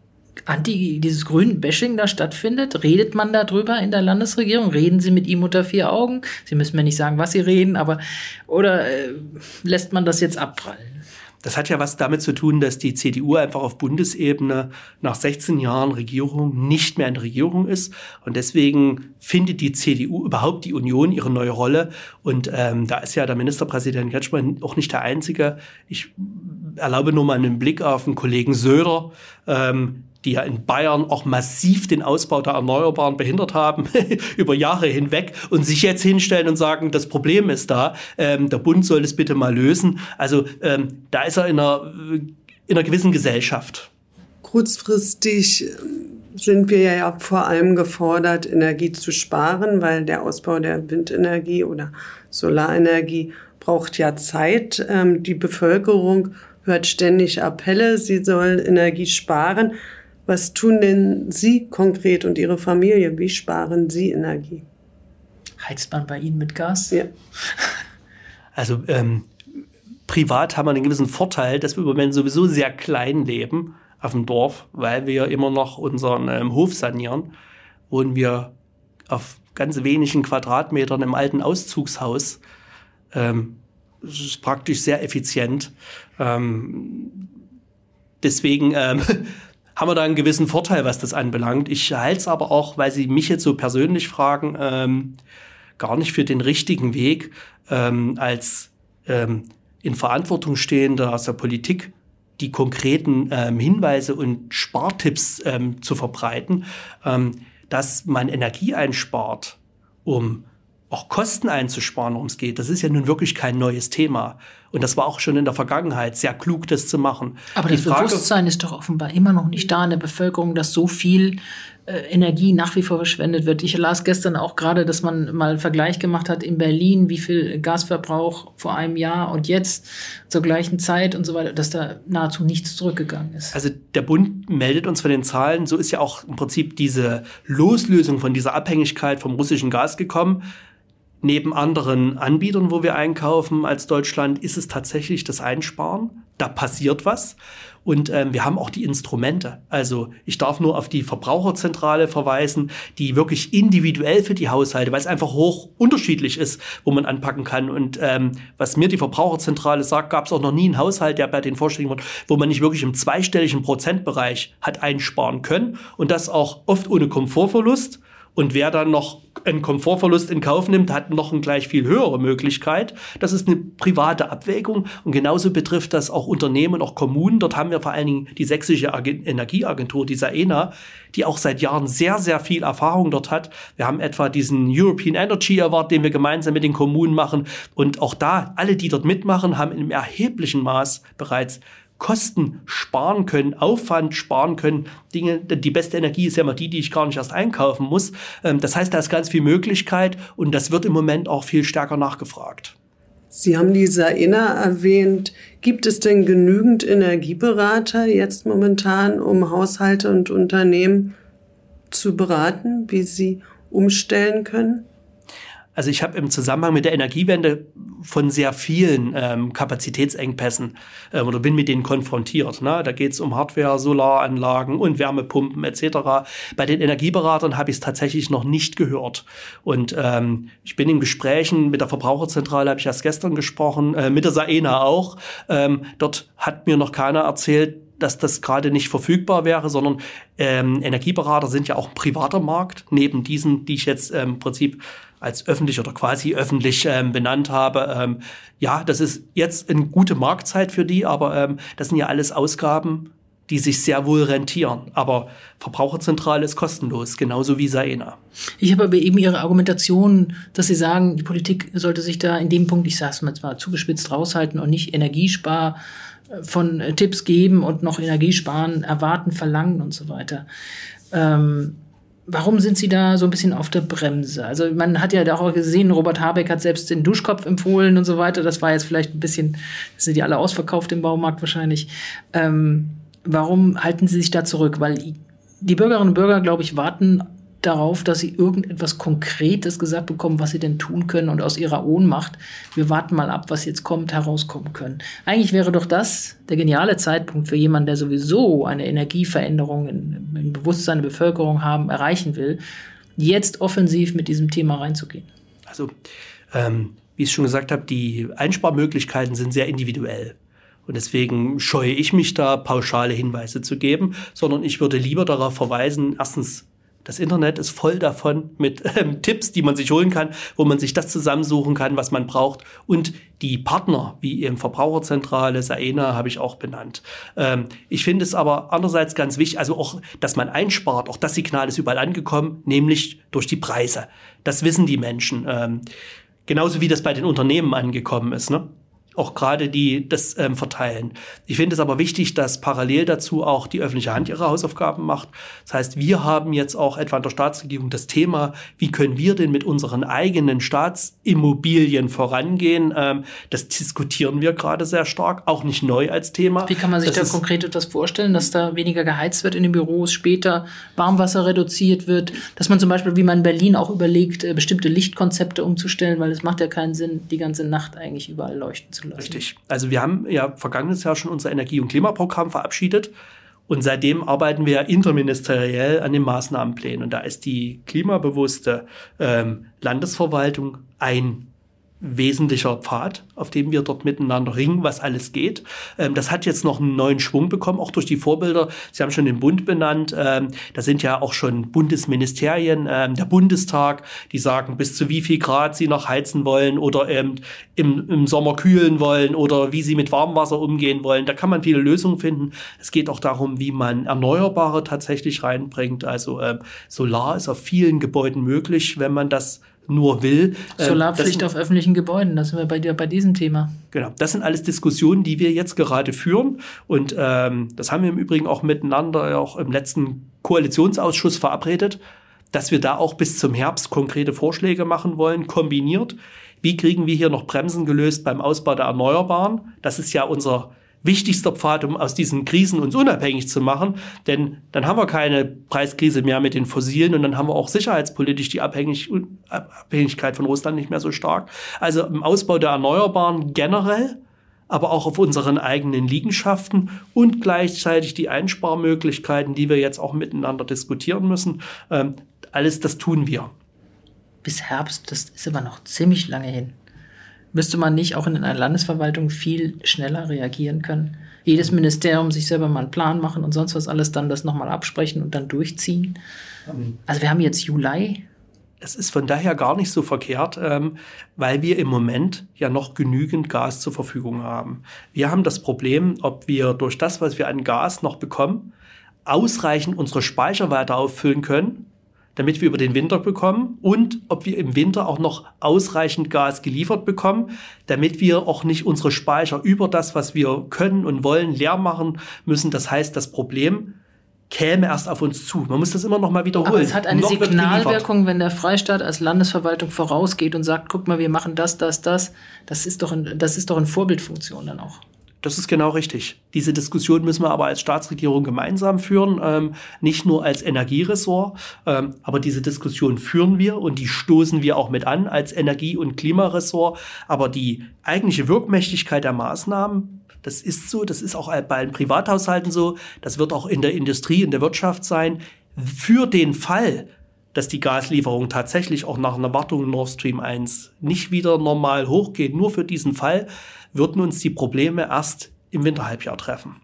Anti, dieses grünen Bashing da stattfindet? Redet man darüber in der Landesregierung? Reden Sie mit ihm unter vier Augen? Sie müssen mir nicht sagen, was Sie reden, aber oder äh, lässt man das jetzt abprallen? Das hat ja was damit zu tun, dass die C D U einfach auf Bundesebene nach sechzehn Jahren Regierung nicht mehr in der Regierung ist. Und deswegen findet die C D U überhaupt die Union ihre neue Rolle. Und ähm, da ist ja der Ministerpräsident Kretschmer auch nicht der Einzige. Ich erlaube nur mal einen Blick auf den Kollegen Söder. Ähm, die ja in Bayern auch massiv den Ausbau der Erneuerbaren behindert haben, über Jahre hinweg, und sich jetzt hinstellen und sagen, das Problem ist da, ähm, der Bund soll das bitte mal lösen. Also ähm, da ist er in einer, in einer gewissen Gesellschaft. Kurzfristig sind wir ja vor allem gefordert, Energie zu sparen, weil der Ausbau der Windenergie oder Solarenergie braucht ja Zeit. Ähm, die Bevölkerung hört ständig Appelle, sie soll Energie sparen. Was tun denn Sie konkret und Ihre Familie? Wie sparen Sie Energie? Heizt man bei Ihnen mit Gas? Ja. Also ähm, privat haben wir einen gewissen Vorteil, dass wir im Moment sowieso sehr klein leben auf dem Dorf, weil wir immer noch unseren ähm, Hof sanieren, wohnen wir auf ganz wenigen Quadratmetern im alten Auszugshaus. Ähm, das ist praktisch sehr effizient. Ähm, deswegen ähm, haben wir da einen gewissen Vorteil, was das anbelangt. Ich halte es aber auch, weil Sie mich jetzt so persönlich fragen, ähm, gar nicht für den richtigen Weg, ähm, als ähm, in Verantwortung stehender aus der Politik die konkreten ähm, Hinweise und Spartipps ähm, zu verbreiten, ähm, dass man Energie einspart, um auch Kosten einzusparen, worum es geht. Das ist ja nun wirklich kein neues Thema. Und das war auch schon in der Vergangenheit sehr klug, das zu machen. Aber das Frage, Bewusstsein ist doch offenbar immer noch nicht da in der Bevölkerung, dass so viel äh, Energie nach wie vor verschwendet wird. Ich las gestern auch gerade, dass man mal einen Vergleich gemacht hat in Berlin, wie viel Gasverbrauch vor einem Jahr und jetzt zur gleichen Zeit und so weiter, dass da nahezu nichts zurückgegangen ist. Also der Bund meldet uns von den Zahlen, so ist ja auch im Prinzip diese Loslösung von dieser Abhängigkeit vom russischen Gas gekommen. Neben anderen Anbietern, wo wir einkaufen als Deutschland, ist es tatsächlich das Einsparen. Da passiert was. Und ähm, wir haben auch die Instrumente. Also ich darf nur auf die Verbraucherzentrale verweisen, die wirklich individuell für die Haushalte, weil es einfach hoch unterschiedlich ist, wo man anpacken kann. Und ähm, was mir die Verbraucherzentrale sagt, gab es auch noch nie einen Haushalt, der bei den Vorschlägen wird, wo man nicht wirklich im zweistelligen Prozentbereich hat einsparen können. Und das auch oft ohne Komfortverlust. Und wer dann noch einen Komfortverlust in Kauf nimmt, hat noch eine gleich viel höhere Möglichkeit. Das ist eine private Abwägung. Und genauso betrifft das auch Unternehmen und auch Kommunen. Dort haben wir vor allen Dingen die sächsische Energieagentur, die SAENA, die auch seit Jahren sehr, sehr viel Erfahrung dort hat. Wir haben etwa diesen European Energy Award, den wir gemeinsam mit den Kommunen machen. Und auch da, alle, die dort mitmachen, haben in einem erheblichen Maß bereits Kosten sparen können, Aufwand sparen können. Dinge, die beste Energie ist ja immer die, die ich gar nicht erst einkaufen muss. Das heißt, da ist ganz viel Möglichkeit und das wird im Moment auch viel stärker nachgefragt. Sie haben die SAENA erwähnt. Gibt es denn genügend Energieberater jetzt momentan, um Haushalte und Unternehmen zu beraten, wie sie umstellen können? Also ich habe im Zusammenhang mit der Energiewende von sehr vielen ähm, Kapazitätsengpässen ähm, oder bin mit denen konfrontiert. Ne? Da geht es um Hardware, Solaranlagen und Wärmepumpen et cetera. Bei den Energieberatern habe ich es tatsächlich noch nicht gehört. Und ähm, ich bin in Gesprächen mit der Verbraucherzentrale, habe ich erst gestern gesprochen, äh, mit der SAENA auch. Ähm, dort hat mir noch keiner erzählt, dass das gerade nicht verfügbar wäre, sondern ähm, Energieberater sind ja auch ein privater Markt, neben diesen, die ich jetzt ähm, im Prinzip als öffentlich oder quasi öffentlich ähm, benannt habe. Ähm, ja, das ist jetzt eine gute Marktzeit für die, aber ähm, das sind ja alles Ausgaben, die sich sehr wohl rentieren. Aber Verbraucherzentrale ist kostenlos, genauso wie SAENA. Ich habe aber eben Ihre Argumentation, dass Sie sagen, die Politik sollte sich da in dem Punkt, ich sage es mal zwar zugespitzt, raushalten und nicht Energiespar von äh, Tipps geben und noch Energiesparen erwarten, verlangen und so weiter. Ähm, Warum sind Sie da so ein bisschen auf der Bremse? Also man hat ja da auch gesehen, Robert Habeck hat selbst den Duschkopf empfohlen und so weiter. Das war jetzt vielleicht ein bisschen, das sind die alle ausverkauft im Baumarkt wahrscheinlich. Ähm, warum halten Sie sich da zurück? Weil die Bürgerinnen und Bürger, glaube ich, warten darauf, dass sie irgendetwas Konkretes gesagt bekommen, was sie denn tun können und aus ihrer Ohnmacht, wir warten mal ab, was jetzt kommt, herauskommen können. Eigentlich wäre doch das der geniale Zeitpunkt für jemanden, der sowieso eine Energieveränderung im, im Bewusstsein der Bevölkerung haben, erreichen will, jetzt offensiv mit diesem Thema reinzugehen. Also, ähm, wie ich schon gesagt habe, die Einsparmöglichkeiten sind sehr individuell. Und deswegen scheue ich mich da, pauschale Hinweise zu geben, sondern ich würde lieber darauf verweisen, erstens Das Internet ist voll davon mit ähm, Tipps, die man sich holen kann, wo man sich das zusammensuchen kann, was man braucht. Und die Partner, wie eben Verbraucherzentrale, SAENA, habe ich auch benannt. Ähm, ich finde es aber andererseits ganz wichtig, also auch, dass man einspart. Auch das Signal ist überall angekommen, nämlich durch die Preise. Das wissen die Menschen. Ähm, genauso wie das bei den Unternehmen angekommen ist, ne? Auch gerade die das ähm, verteilen. Ich finde es aber wichtig, dass parallel dazu auch die öffentliche Hand ihre Hausaufgaben macht. Das heißt, wir haben jetzt auch etwa in der Staatsregierung das Thema, wie können wir denn mit unseren eigenen Staatsimmobilien vorangehen? Ähm, das diskutieren wir gerade sehr stark, auch nicht neu als Thema. Wie kann man sich das da konkret etwas vorstellen, dass da weniger geheizt wird in den Büros, später Warmwasser reduziert wird, dass man zum Beispiel, wie man in Berlin auch überlegt, bestimmte Lichtkonzepte umzustellen, weil es macht ja keinen Sinn, die ganze Nacht eigentlich überall leuchten zu lassen. Richtig. Also wir haben ja vergangenes Jahr schon unser Energie- und Klimaprogramm verabschiedet und seitdem arbeiten wir interministeriell an den Maßnahmenplänen. Und da ist die klimabewusste ähm, Landesverwaltung ein wesentlicher Pfad, auf dem wir dort miteinander ringen, was alles geht. Ähm, das hat jetzt noch einen neuen Schwung bekommen, auch durch die Vorbilder. Sie haben schon den Bund benannt. Ähm, da sind ja auch schon Bundesministerien, ähm, der Bundestag, die sagen, bis zu wie viel Grad sie noch heizen wollen oder ähm, im, im Sommer kühlen wollen oder wie sie mit Warmwasser umgehen wollen. Da kann man viele Lösungen finden. Es geht auch darum, wie man Erneuerbare tatsächlich reinbringt. Also ähm, Solar ist auf vielen Gebäuden möglich, wenn man das nur will. Solarpflicht auf öffentlichen Gebäuden, da sind wir bei dir bei diesem Thema. Genau, das sind alles Diskussionen, die wir jetzt gerade führen. Und ähm, das haben wir im Übrigen auch miteinander auch im letzten Koalitionsausschuss verabredet, dass wir da auch bis zum Herbst konkrete Vorschläge machen wollen, kombiniert. Wie kriegen wir hier noch Bremsen gelöst beim Ausbau der Erneuerbaren? Das ist ja unser wichtigster Pfad, um aus diesen Krisen uns unabhängig zu machen. Denn dann haben wir keine Preiskrise mehr mit den Fossilen und dann haben wir auch sicherheitspolitisch die Abhängig- Abhängigkeit von Russland nicht mehr so stark. Also im Ausbau der Erneuerbaren generell, aber auch auf unseren eigenen Liegenschaften und gleichzeitig die Einsparmöglichkeiten, die wir jetzt auch miteinander diskutieren müssen. Ähm, alles das tun wir. Bis Herbst, das ist aber noch ziemlich lange hin. Müsste man nicht auch in einer Landesverwaltung viel schneller reagieren können? Jedes Ministerium sich selber mal einen Plan machen und sonst was alles, dann das nochmal absprechen und dann durchziehen? Also wir haben jetzt Juli. Es ist von daher gar nicht so verkehrt, ähm, weil wir im Moment ja noch genügend Gas zur Verfügung haben. Wir haben das Problem, ob wir durch das, was wir an Gas noch bekommen, ausreichend unsere Speicher weiter auffüllen können, damit wir über den Winter bekommen und ob wir im Winter auch noch ausreichend Gas geliefert bekommen, damit wir auch nicht unsere Speicher über das, was wir können und wollen, leer machen müssen. Das heißt, das Problem käme erst auf uns zu. Man muss das immer noch mal wiederholen. Aber es hat eine noch Signalwirkung, wenn der Freistaat als Landesverwaltung vorausgeht und sagt, guck mal, wir machen das, das, das. Das ist doch ein, das ist doch eine Vorbildfunktion dann auch. Das ist genau richtig. Diese Diskussion müssen wir aber als Staatsregierung gemeinsam führen, ähm, nicht nur als Energieressort, ähm, aber diese Diskussion führen wir und die stoßen wir auch mit an als Energie- und Klimaressort. Aber die eigentliche Wirkmächtigkeit der Maßnahmen, das ist so, das ist auch bei allen Privathaushalten so, das wird auch in der Industrie, in der Wirtschaft sein. Für den Fall, dass die Gaslieferung tatsächlich auch nach einer Wartung Nord Stream eins nicht wieder normal hochgeht, nur für diesen Fall, würden uns die Probleme erst im Winterhalbjahr treffen.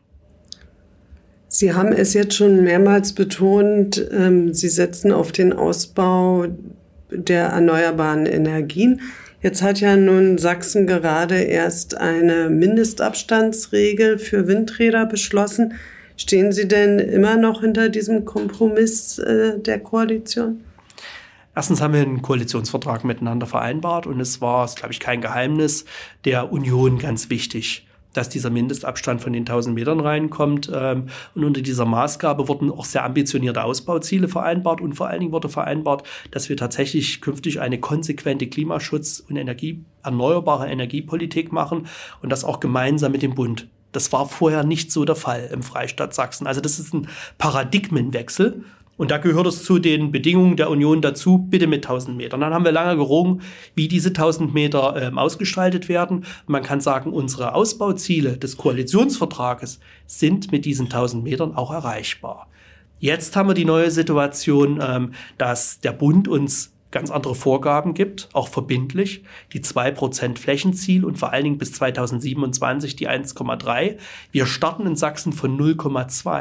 Sie haben es jetzt schon mehrmals betont, ähm, Sie setzen auf den Ausbau der erneuerbaren Energien. Jetzt hat ja nun Sachsen gerade erst eine Mindestabstandsregel für Windräder beschlossen. Stehen Sie denn immer noch hinter diesem Kompromiss äh, der Koalition? Erstens haben wir einen Koalitionsvertrag miteinander vereinbart und es war, ist, glaube ich, kein Geheimnis, der Union ganz wichtig, dass dieser Mindestabstand von den tausend Metern reinkommt. Und unter dieser Maßgabe wurden auch sehr ambitionierte Ausbauziele vereinbart und vor allen Dingen wurde vereinbart, dass wir tatsächlich künftig eine konsequente Klimaschutz- und Energie, erneuerbare Energiepolitik machen und das auch gemeinsam mit dem Bund. Das war vorher nicht so der Fall im Freistaat Sachsen. Also das ist ein Paradigmenwechsel. Und da gehört es zu den Bedingungen der Union dazu, bitte mit tausend Metern. Dann haben wir lange gerungen, wie diese tausend Meter ähm, ausgestaltet werden. Und man kann sagen, unsere Ausbauziele des Koalitionsvertrages sind mit diesen tausend Metern auch erreichbar. Jetzt haben wir die neue Situation, ähm, dass der Bund uns ganz andere Vorgaben gibt, auch verbindlich, die zwei Prozent Flächenziel und vor allen Dingen bis zweitausendsiebenundzwanzig die eins Komma drei. Wir starten in Sachsen von null Komma zwei.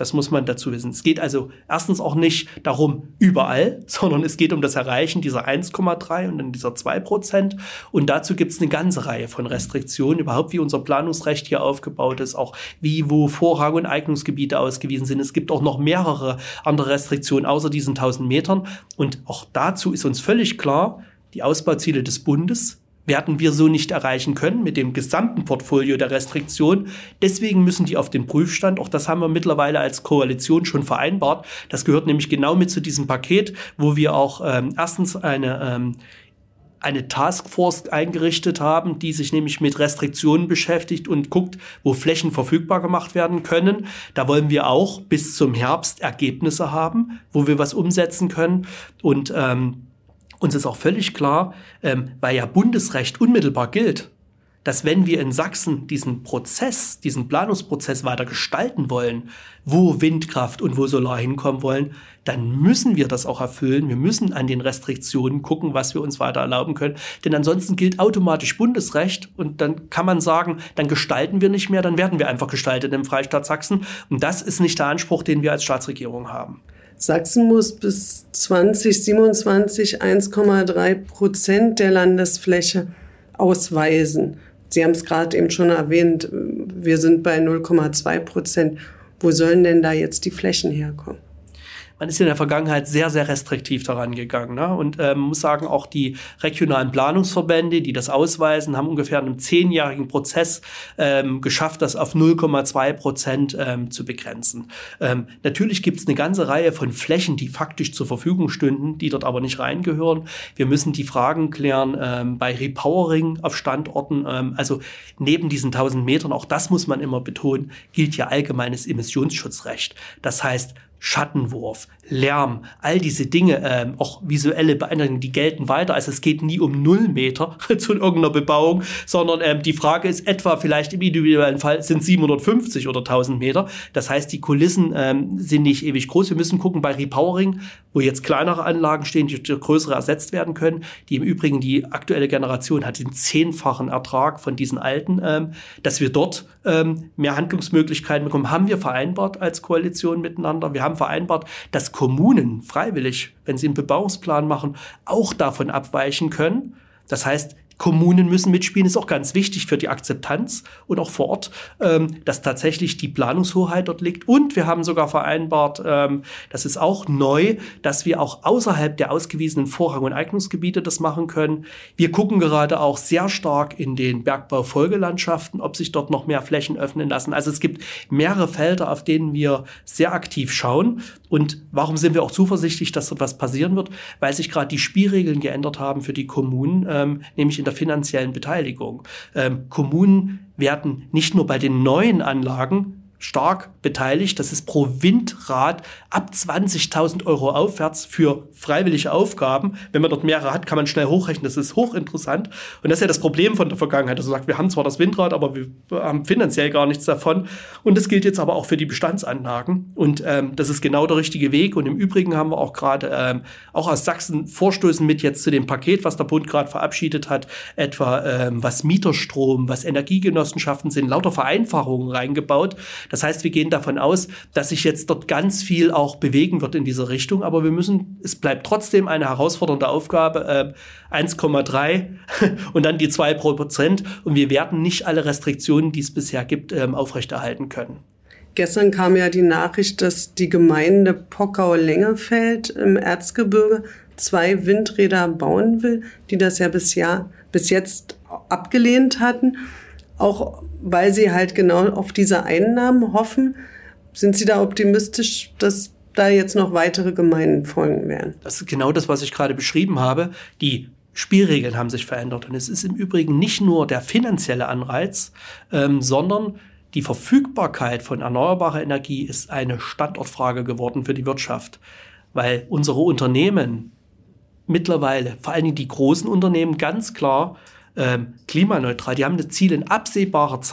Das muss man dazu wissen. Es geht also erstens auch nicht darum überall, sondern es geht um das Erreichen dieser eins Komma drei und dann dieser zwei Prozent. Und dazu gibt es eine ganze Reihe von Restriktionen, überhaupt wie unser Planungsrecht hier aufgebaut ist, auch wie, wo Vorrang- und Eignungsgebiete ausgewiesen sind. Es gibt auch noch mehrere andere Restriktionen außer diesen tausend Metern. Und auch dazu ist uns völlig klar, die Ausbauziele des Bundes werden wir so nicht erreichen können mit dem gesamten Portfolio der Restriktion. Deswegen müssen die auf den Prüfstand. Auch das haben wir mittlerweile als Koalition schon vereinbart. Das gehört nämlich genau mit zu diesem Paket, wo wir auch ähm, erstens eine ähm, eine Taskforce eingerichtet haben, die sich nämlich mit Restriktionen beschäftigt und guckt, wo Flächen verfügbar gemacht werden können. Da wollen wir auch bis zum Herbst Ergebnisse haben, wo wir was umsetzen können. Und ähm, uns ist auch völlig klar, ähm, weil ja Bundesrecht unmittelbar gilt, dass wenn wir in Sachsen diesen Prozess, diesen Planungsprozess weiter gestalten wollen, wo Windkraft und wo Solar hinkommen wollen, dann müssen wir das auch erfüllen. Wir müssen an den Restriktionen gucken, was wir uns weiter erlauben können. Denn ansonsten gilt automatisch Bundesrecht und dann kann man sagen, dann gestalten wir nicht mehr, dann werden wir einfach gestaltet im Freistaat Sachsen. Und das ist nicht der Anspruch, den wir als Staatsregierung haben. Sachsen muss bis zwanzig siebenundzwanzig eins Komma drei Prozent der Landesfläche ausweisen. Sie haben es gerade eben schon erwähnt, wir sind bei null Komma zwei Prozent. Wo sollen denn da jetzt die Flächen herkommen? Man ist in der Vergangenheit sehr, sehr restriktiv daran gegangen. Ne? Und ähm, muss sagen, auch die regionalen Planungsverbände, die das ausweisen, haben ungefähr in einem zehnjährigen Prozess ähm, geschafft, das auf null Komma zwei Prozent ähm, zu begrenzen. Ähm, natürlich gibt es eine ganze Reihe von Flächen, die faktisch zur Verfügung stünden, die dort aber nicht reingehören. Wir müssen die Fragen klären ähm, bei Repowering auf Standorten. Ähm, also neben diesen tausend Metern, auch das muss man immer betonen, gilt ja allgemeines Emissionsschutzrecht. Das heißt, Schattenwurf, Lärm, all diese Dinge, ähm, auch visuelle Beeinträchtigungen, die gelten weiter. Also es geht nie um null Meter zu irgendeiner Bebauung, sondern ähm, die Frage ist etwa vielleicht im individuellen Fall sind siebenhundertfünfzig oder tausend Meter. Das heißt, die Kulissen ähm, sind nicht ewig groß. Wir müssen gucken bei Repowering, wo jetzt kleinere Anlagen stehen, die durch größere ersetzt werden können. Die im Übrigen, die aktuelle Generation hat den zehnfachen Ertrag von diesen alten, ähm, dass wir dort ähm, mehr Handlungsmöglichkeiten bekommen, haben wir vereinbart als Koalition miteinander. Wir haben vereinbart, dass Kommunen freiwillig, wenn sie einen Bebauungsplan machen, auch davon abweichen können. Das heißt, Kommunen müssen mitspielen, ist auch ganz wichtig für die Akzeptanz und auch vor Ort, ähm, dass tatsächlich die Planungshoheit dort liegt. Und wir haben sogar vereinbart, ähm, das ist auch neu, dass wir auch außerhalb der ausgewiesenen Vorrang- und Eignungsgebiete das machen können. Wir gucken gerade auch sehr stark in den Bergbaufolgelandschaften, ob sich dort noch mehr Flächen öffnen lassen. Also es gibt mehrere Felder, auf denen wir sehr aktiv schauen. Und warum sind wir auch zuversichtlich, dass dort was passieren wird? Weil sich gerade die Spielregeln geändert haben für die Kommunen, ähm, nämlich in der finanziellen Beteiligung. Ähm, Kommunen werden nicht nur bei den neuen Anlagen stark beteiligt. Das ist pro Windrad ab zwanzigtausend Euro aufwärts für freiwillige Aufgaben. Wenn man dort mehrere hat, kann man schnell hochrechnen. Das ist hochinteressant. Und das ist ja das Problem von der Vergangenheit. Also sagt, wir haben zwar das Windrad, aber wir haben finanziell gar nichts davon. Und das gilt jetzt aber auch für die Bestandsanlagen. Und ähm, das ist genau der richtige Weg. Und im Übrigen haben wir auch gerade ähm, auch aus Sachsen Vorstößen mit jetzt zu dem Paket, was der Bund gerade verabschiedet hat, etwa ähm, was Mieterstrom, was Energiegenossenschaften sind, lauter Vereinfachungen reingebaut. Das heißt, wir gehen davon aus, dass sich jetzt dort ganz viel auch bewegen wird in dieser Richtung. Aber wir müssen, es bleibt trotzdem eine herausfordernde Aufgabe, äh, eins Komma drei und dann die zwei Prozent. Und wir werden nicht alle Restriktionen, die es bisher gibt, ähm, aufrechterhalten können. Gestern kam ja die Nachricht, dass die Gemeinde Pockau-Lengefeld im Erzgebirge zwei Windräder bauen will, die das ja bis, Jahr, bis jetzt abgelehnt hatten. Auch weil sie halt genau auf diese Einnahmen hoffen. Sind Sie da optimistisch, dass da jetzt noch weitere Gemeinden folgen werden? Das ist genau das, was ich gerade beschrieben habe. Die Spielregeln haben sich verändert. Und es ist im Übrigen nicht nur der finanzielle Anreiz, ähm, sondern die Verfügbarkeit von erneuerbarer Energie ist eine Standortfrage geworden für die Wirtschaft. Weil unsere Unternehmen mittlerweile, vor allen Dingen die großen Unternehmen, ganz klar Ähm, klimaneutral. Die haben das Ziel, in absehbarer Zeit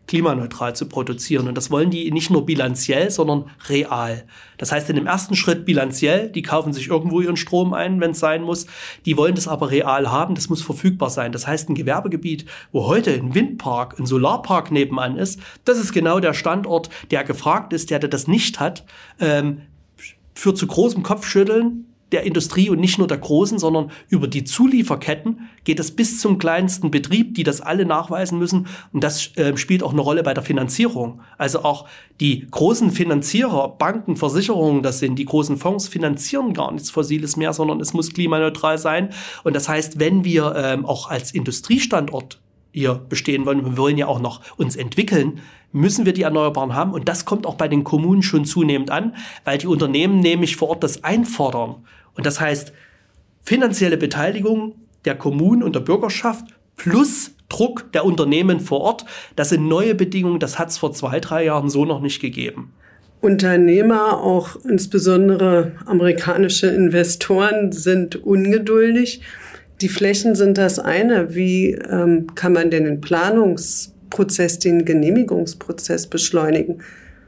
klimaneutral zu produzieren. Und das wollen die nicht nur bilanziell, sondern real. Das heißt, in dem ersten Schritt bilanziell, die kaufen sich irgendwo ihren Strom ein, wenn es sein muss. Die wollen das aber real haben, das muss verfügbar sein. Das heißt, ein Gewerbegebiet, wo heute ein Windpark, ein Solarpark nebenan ist, das ist genau der Standort, der gefragt ist, der, der das nicht hat, ähm, führt zu großem Kopfschütteln der Industrie und nicht nur der Großen, sondern über die Zulieferketten geht es bis zum kleinsten Betrieb, die das alle nachweisen müssen. Und das äh, spielt auch eine Rolle bei der Finanzierung. Also auch die großen Finanzierer, Banken, Versicherungen, das sind die großen Fonds, finanzieren gar nichts Fossiles mehr, sondern es muss klimaneutral sein. Und das heißt, wenn wir ähm, auch als Industriestandort hier bestehen wollen, wir wollen ja auch noch uns entwickeln, müssen wir die Erneuerbaren haben. Und das kommt auch bei den Kommunen schon zunehmend an, weil die Unternehmen nämlich vor Ort das einfordern. Und das heißt, finanzielle Beteiligung der Kommunen und der Bürgerschaft plus Druck der Unternehmen vor Ort, das sind neue Bedingungen, das hat es vor zwei, drei Jahren so noch nicht gegeben. Unternehmer, auch insbesondere amerikanische Investoren, sind ungeduldig. Die Flächen sind das eine. Wie ähm, kann man denn den Planungsprozess, den Genehmigungsprozess beschleunigen?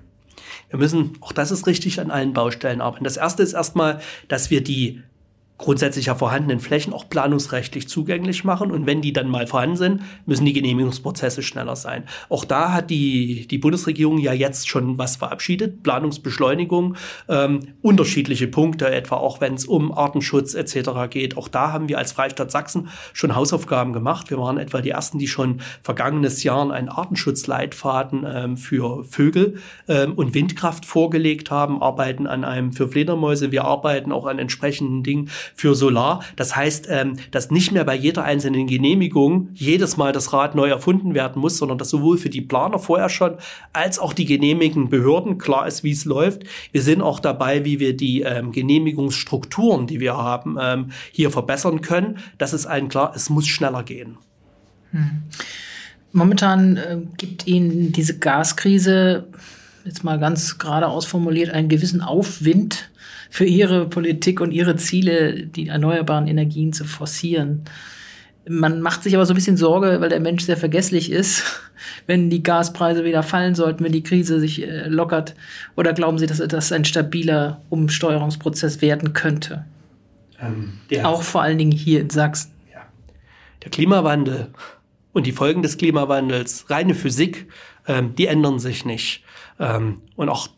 Wir müssen, auch das ist richtig, an allen Baustellen arbeiten. Das erste ist erstmal, dass wir die grundsätzlich ja vorhandenen Flächen auch planungsrechtlich zugänglich machen. Und wenn die dann mal vorhanden sind, müssen die Genehmigungsprozesse schneller sein. Auch da hat die, die Bundesregierung ja jetzt schon was verabschiedet. Planungsbeschleunigung, ähm, unterschiedliche Punkte, etwa auch wenn es um Artenschutz et cetera geht. Auch da haben wir als Freistaat Sachsen schon Hausaufgaben gemacht. Wir waren etwa die ersten, die schon vergangenes Jahr einen Artenschutzleitfaden ähm, für Vögel ähm, und Windkraft vorgelegt haben, arbeiten an einem für Fledermäuse. Wir arbeiten auch an entsprechenden Dingen für Solar. Das heißt, ähm, dass nicht mehr bei jeder einzelnen Genehmigung jedes Mal das Rad neu erfunden werden muss, sondern dass sowohl für die Planer vorher schon als auch die genehmigenden Behörden klar ist, wie es läuft. Wir sind auch dabei, wie wir die ähm, Genehmigungsstrukturen, die wir haben, ähm, hier verbessern können. Das ist allen klar, es muss schneller gehen. Hm. Momentan äh, gibt Ihnen diese Gaskrise, jetzt mal ganz gerade ausformuliert, einen gewissen Aufwind für Ihre Politik und Ihre Ziele, die erneuerbaren Energien zu forcieren. Man macht sich aber so ein bisschen Sorge, weil der Mensch sehr vergesslich ist, wenn die Gaspreise wieder fallen sollten, wenn die Krise sich äh, lockert. Oder glauben Sie, dass das ein stabiler Umsteuerungsprozess werden könnte? Ähm, Auch vor allen Dingen hier in Sachsen. Ja. Der Klimawandel und die Folgen des Klimawandels, reine Physik, ähm, die ändern sich nicht. Ähm, und auch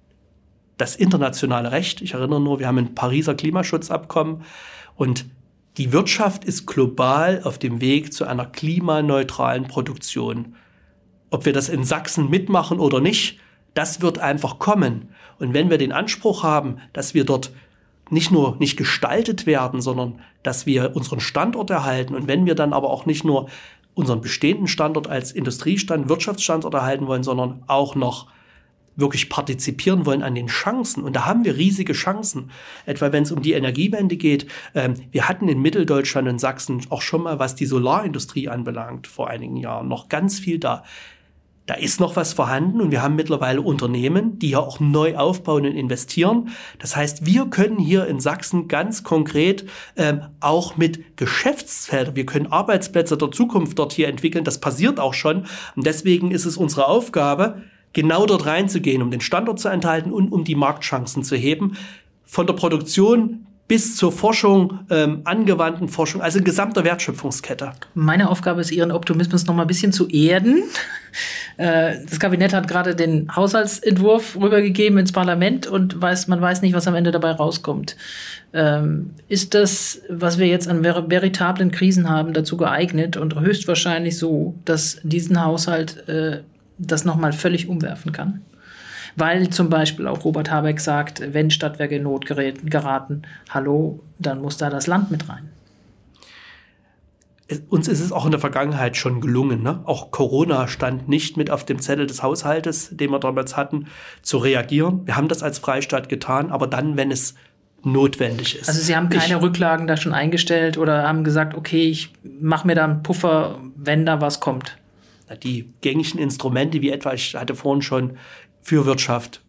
das internationale Recht, ich erinnere nur, wir haben ein Pariser Klimaschutzabkommen und die Wirtschaft ist global auf dem Weg zu einer klimaneutralen Produktion. Ob wir das in Sachsen mitmachen oder nicht, das wird einfach kommen. Und wenn wir den Anspruch haben, dass wir dort nicht nur nicht gestaltet werden, sondern dass wir unseren Standort erhalten und wenn wir dann aber auch nicht nur unseren bestehenden Standort als Industriestand, Wirtschaftsstandort erhalten wollen, sondern auch noch wirklich partizipieren wollen an den Chancen. Und da haben wir riesige Chancen. Etwa wenn es um die Energiewende geht. Ähm, wir hatten in Mitteldeutschland und Sachsen auch schon mal, was die Solarindustrie anbelangt, vor einigen Jahren noch ganz viel da. Da ist noch was vorhanden und wir haben mittlerweile Unternehmen, die ja auch neu aufbauen und investieren. Das heißt, wir können hier in Sachsen ganz konkret ähm, auch mit Geschäftsfeldern, wir können Arbeitsplätze der Zukunft dort hier entwickeln. Das passiert auch schon. Und deswegen ist es unsere Aufgabe, genau dort reinzugehen, um den Standort zu enthalten und um die Marktchancen zu heben. Von der Produktion bis zur Forschung, ähm, angewandten Forschung, also gesamter Wertschöpfungskette. Meine Aufgabe ist, Ihren Optimismus noch mal ein bisschen zu erden. Äh, das Kabinett hat gerade den Haushaltsentwurf rübergegeben ins Parlament und weiß, man weiß nicht, was am Ende dabei rauskommt. Ähm, ist das, was wir jetzt an ver- veritablen Krisen haben, dazu geeignet und höchstwahrscheinlich so, dass diesen Haushalt äh, das nochmal völlig umwerfen kann? Weil zum Beispiel auch Robert Habeck sagt, wenn Stadtwerke in Not geraten, hallo, dann muss da das Land mit rein. Es, uns ist es auch in der Vergangenheit schon gelungen, ne? Auch Corona stand nicht mit auf dem Zettel des Haushaltes, den wir damals hatten, zu reagieren. Wir haben das als Freistaat getan, aber dann, wenn es notwendig ist. Also Sie haben keine ich, Rücklagen da schon eingestellt oder haben gesagt, okay, ich mache mir da einen Puffer, wenn da was kommt? Die gängigen Instrumente, wie etwa, ich hatte vorhin schon für Wirtschaft,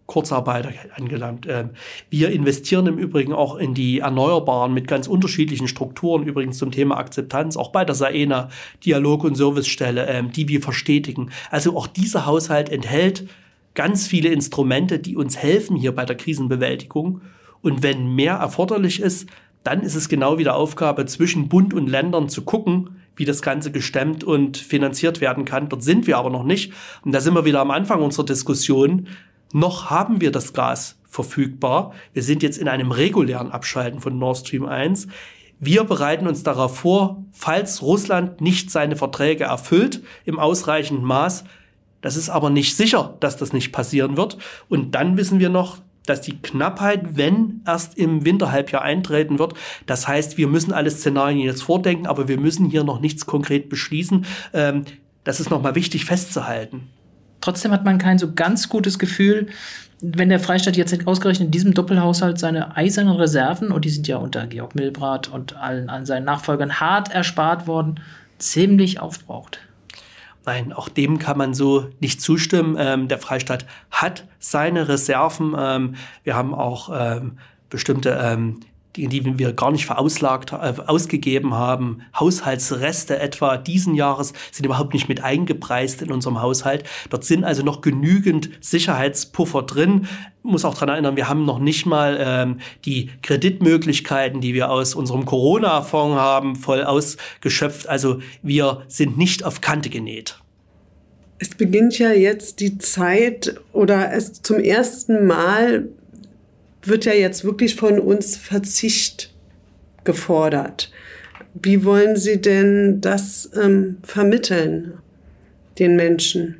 Kurzarbeitergeld angelangt. Wir investieren im Übrigen auch in die Erneuerbaren mit ganz unterschiedlichen Strukturen, übrigens zum Thema Akzeptanz, auch bei der SAENA, Dialog- und Servicestelle, die wir verstetigen. Also auch dieser Haushalt enthält ganz viele Instrumente, die uns helfen hier bei der Krisenbewältigung. Und wenn mehr erforderlich ist, dann ist es genau wieder Aufgabe zwischen Bund und Ländern zu gucken, wie das Ganze gestemmt und finanziert werden kann. Dort sind wir aber noch nicht. Und da sind wir wieder am Anfang unserer Diskussion. Noch haben wir das Gas verfügbar. Wir sind jetzt in einem regulären Abschalten von Nord Stream eins. Wir bereiten uns darauf vor, falls Russland nicht seine Verträge erfüllt im ausreichenden Maß. Das ist aber nicht sicher, dass das nicht passieren wird. Und dann wissen wir noch, dass die Knappheit, wenn erst im Winterhalbjahr eintreten wird. Das heißt, wir müssen alle Szenarien jetzt vordenken, aber wir müssen hier noch nichts konkret beschließen. Ähm, das ist nochmal wichtig festzuhalten. Trotzdem hat man kein so ganz gutes Gefühl, wenn der Freistaat jetzt ausgerechnet in diesem Doppelhaushalt seine eisernen Reserven, und die sind ja unter Georg Milbrandt und allen, allen seinen Nachfolgern hart erspart worden, ziemlich aufbraucht. Nein, auch dem kann man so nicht zustimmen. Ähm, der Freistaat hat seine Reserven. Ähm, wir haben auch ähm, bestimmte ähm, Dinge, die wir gar nicht verauslagt, äh, ausgegeben haben. Haushaltsreste etwa diesen Jahres sind überhaupt nicht mit eingepreist in unserem Haushalt. Dort sind also noch genügend Sicherheitspuffer drin. Ich muss auch daran erinnern, wir haben noch nicht mal ähm, die Kreditmöglichkeiten, die wir aus unserem Corona-Fonds haben, voll ausgeschöpft. Also wir sind nicht auf Kante genäht. Es beginnt ja jetzt die Zeit, oder es zum ersten Mal wird ja jetzt wirklich von uns Verzicht gefordert. Wie wollen Sie denn das ähm, vermitteln, den Menschen?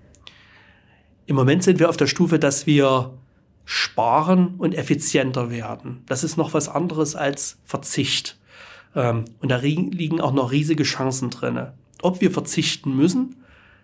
Im Moment sind wir auf der Stufe, dass wir sparen und effizienter werden. Das ist noch was anderes als Verzicht. Ähm, und da liegen auch noch riesige Chancen drin. Ob wir verzichten müssen,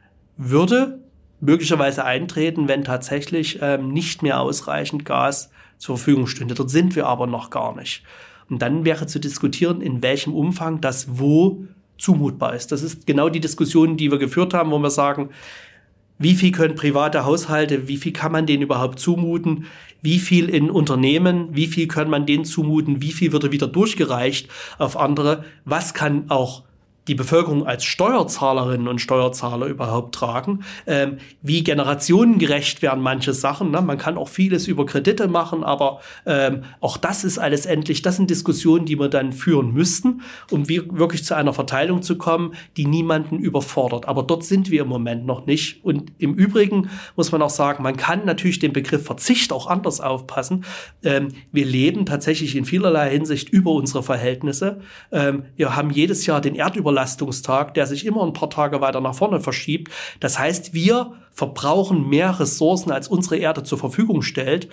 würde möglicherweise eintreten, wenn tatsächlich ähm, nicht mehr ausreichend Gas zur Verfügung stünde. Dort sind wir aber noch gar nicht. Und dann wäre zu diskutieren, in welchem Umfang das wo zumutbar ist. Das ist genau die Diskussion, die wir geführt haben, wo wir sagen, wie viel können private Haushalte, wie viel kann man denen überhaupt zumuten, wie viel in Unternehmen, wie viel kann man denen zumuten, wie viel wird wieder durchgereicht auf andere, was kann auch die Bevölkerung als Steuerzahlerinnen und Steuerzahler überhaupt tragen, ähm, wie generationengerecht werden manche Sachen. Ne? Man kann auch vieles über Kredite machen, aber ähm, auch das ist alles endlich, das sind Diskussionen, die wir dann führen müssten, um wirklich zu einer Verteilung zu kommen, die niemanden überfordert. Aber dort sind wir im Moment noch nicht. Und im Übrigen muss man auch sagen, man kann natürlich den Begriff Verzicht auch anders aufpassen. Ähm, wir leben tatsächlich in vielerlei Hinsicht über unsere Verhältnisse. Ähm, wir haben jedes Jahr den Erdüberlastungstag, der sich immer ein paar Tage weiter nach vorne verschiebt. Das heißt, wir verbrauchen mehr Ressourcen, als unsere Erde zur Verfügung stellt.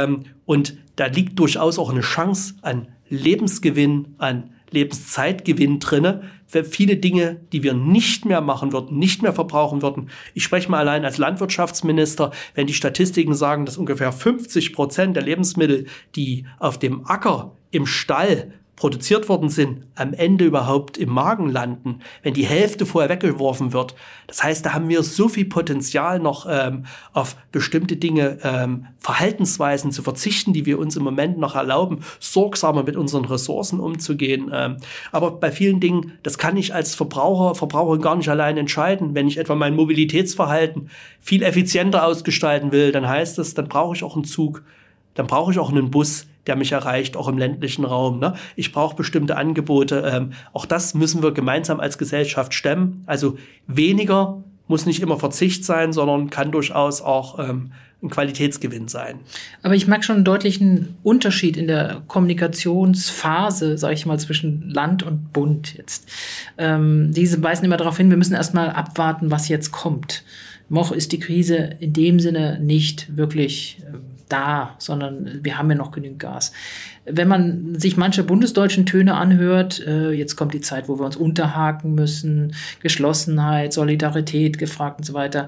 Und da liegt durchaus auch eine Chance an Lebensgewinn, an Lebenszeitgewinn drinne für viele Dinge, die wir nicht mehr machen würden, nicht mehr verbrauchen würden. Ich spreche mal allein als Landwirtschaftsminister, wenn die Statistiken sagen, dass ungefähr fünfzig Prozent der Lebensmittel, die auf dem Acker, im Stall produziert worden sind, am Ende überhaupt im Magen landen, wenn die Hälfte vorher weggeworfen wird. Das heißt, da haben wir so viel Potenzial noch ähm, auf bestimmte Dinge, ähm, Verhaltensweisen zu verzichten, die wir uns im Moment noch erlauben, sorgsamer mit unseren Ressourcen umzugehen. Ähm, aber bei vielen Dingen, das kann ich als Verbraucher, Verbraucherin gar nicht allein entscheiden. Wenn ich etwa mein Mobilitätsverhalten viel effizienter ausgestalten will, dann heißt es, dann brauche ich auch einen Zug, dann brauche ich auch einen Bus, der mich erreicht, auch im ländlichen Raum. Ne? Ich brauche bestimmte Angebote. Ähm, auch das müssen wir gemeinsam als Gesellschaft stemmen. Also weniger muss nicht immer Verzicht sein, sondern kann durchaus auch ähm, ein Qualitätsgewinn sein. Aber ich merke schon einen deutlichen Unterschied in der Kommunikationsphase, sage ich mal, zwischen Land und Bund jetzt. Ähm, diese weisen immer darauf hin, wir müssen erst mal abwarten, was jetzt kommt. Noch ist die Krise in dem Sinne nicht wirklich äh, da, sondern wir haben ja noch genügend Gas. Wenn man sich manche bundesdeutschen Töne anhört, äh, jetzt kommt die Zeit, wo wir uns unterhaken müssen, Geschlossenheit, Solidarität gefragt und so weiter.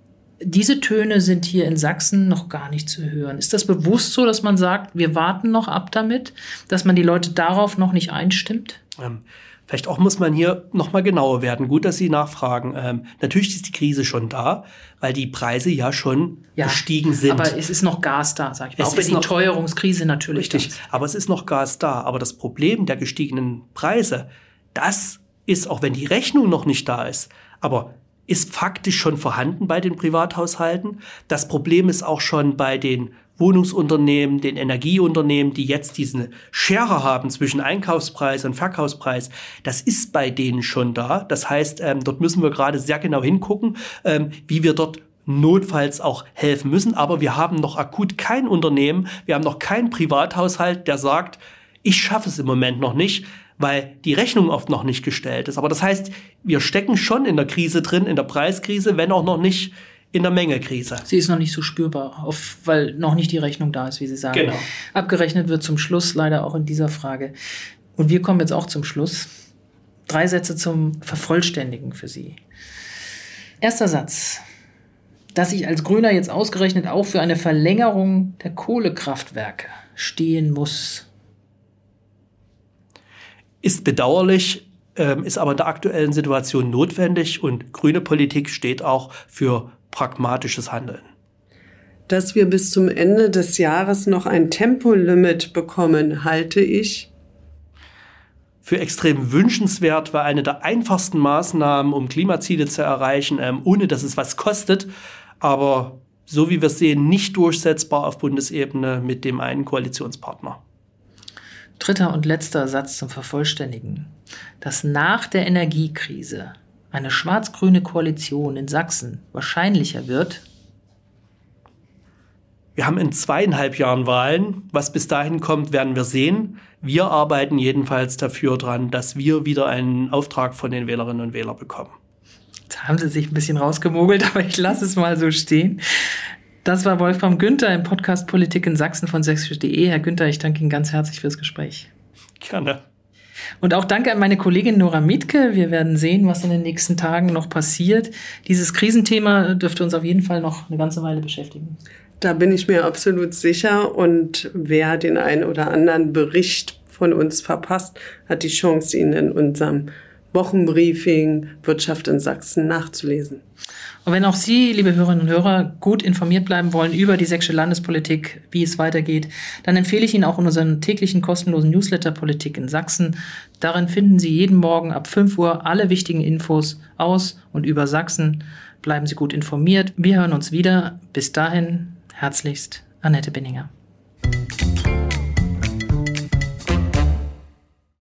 Diese Töne sind hier in Sachsen noch gar nicht zu hören. Ist das bewusst so, dass man sagt, wir warten noch ab damit, dass man die Leute darauf noch nicht einstimmt? Ähm, vielleicht auch muss man hier nochmal genauer werden. Gut, dass Sie nachfragen. Ähm, natürlich ist die Krise schon da, weil die Preise ja schon ja, gestiegen sind. Aber es ist noch Gas da, sag ich mal. Es auch wenn ist die noch, Teuerungskrise natürlich richtig, ist. Aber es ist noch Gas da. Aber das Problem der gestiegenen Preise, das ist, auch wenn die Rechnung noch nicht da ist, aber ist faktisch schon vorhanden bei den Privathaushalten. Das Problem ist auch schon bei den Wohnungsunternehmen, den Energieunternehmen, die jetzt diese Schere haben zwischen Einkaufspreis und Verkaufspreis. Das ist bei denen schon da. Das heißt, ähm, dort müssen wir gerade sehr genau hingucken, ähm, wie wir dort notfalls auch helfen müssen. Aber wir haben noch akut kein Unternehmen, wir haben noch keinen Privathaushalt, der sagt, ich schaffe es im Moment noch nicht, weil die Rechnung oft noch nicht gestellt ist. Aber das heißt, wir stecken schon in der Krise drin, in der Preiskrise, wenn auch noch nicht in der Mengekrise. Sie ist noch nicht so spürbar, auf, weil noch nicht die Rechnung da ist, wie Sie sagen. Genau. Abgerechnet wird zum Schluss leider auch in dieser Frage. Und wir kommen jetzt auch zum Schluss. Drei Sätze zum Vervollständigen für Sie. Erster Satz. Dass ich als Grüner jetzt ausgerechnet auch für eine Verlängerung der Kohlekraftwerke stehen muss. Ist bedauerlich, ähm, ist aber in der aktuellen Situation notwendig und grüne Politik steht auch für pragmatisches Handeln. Dass wir bis zum Ende des Jahres noch ein Tempolimit bekommen, halte ich für extrem wünschenswert, weil eine der einfachsten Maßnahmen, um Klimaziele zu erreichen, ähm, ohne dass es was kostet, aber so wie wir es sehen, nicht durchsetzbar auf Bundesebene mit dem einen Koalitionspartner. Dritter und letzter Satz zum Vervollständigen. Dass nach der Energiekrise eine schwarz-grüne Koalition in Sachsen wahrscheinlicher wird. Wir haben in zweieinhalb Jahren Wahlen. Was bis dahin kommt, werden wir sehen. Wir arbeiten jedenfalls dafür dran, dass wir wieder einen Auftrag von den Wählerinnen und Wählern bekommen. Da haben Sie sich ein bisschen rausgemogelt, aber ich lasse es mal so stehen. Das war Wolfram Günther im Podcast Politik in Sachsen von sächsische punkt de. Herr Günther, ich danke Ihnen ganz herzlich fürs Gespräch. Gerne. Und auch danke an meine Kollegin Nora Mietke. Wir werden sehen, was in den nächsten Tagen noch passiert. Dieses Krisenthema dürfte uns auf jeden Fall noch eine ganze Weile beschäftigen. Da bin ich mir absolut sicher. Und wer den einen oder anderen Bericht von uns verpasst, hat die Chance, ihn in unserem Wochenbriefing Wirtschaft in Sachsen nachzulesen. Und wenn auch Sie, liebe Hörerinnen und Hörer, gut informiert bleiben wollen über die sächsische Landespolitik, wie es weitergeht, dann empfehle ich Ihnen auch unseren täglichen kostenlosen Newsletter Politik in Sachsen. Darin finden Sie jeden Morgen ab fünf Uhr alle wichtigen Infos aus und über Sachsen. Bleiben Sie gut informiert. Wir hören uns wieder. Bis dahin, herzlichst, Annette Binninger.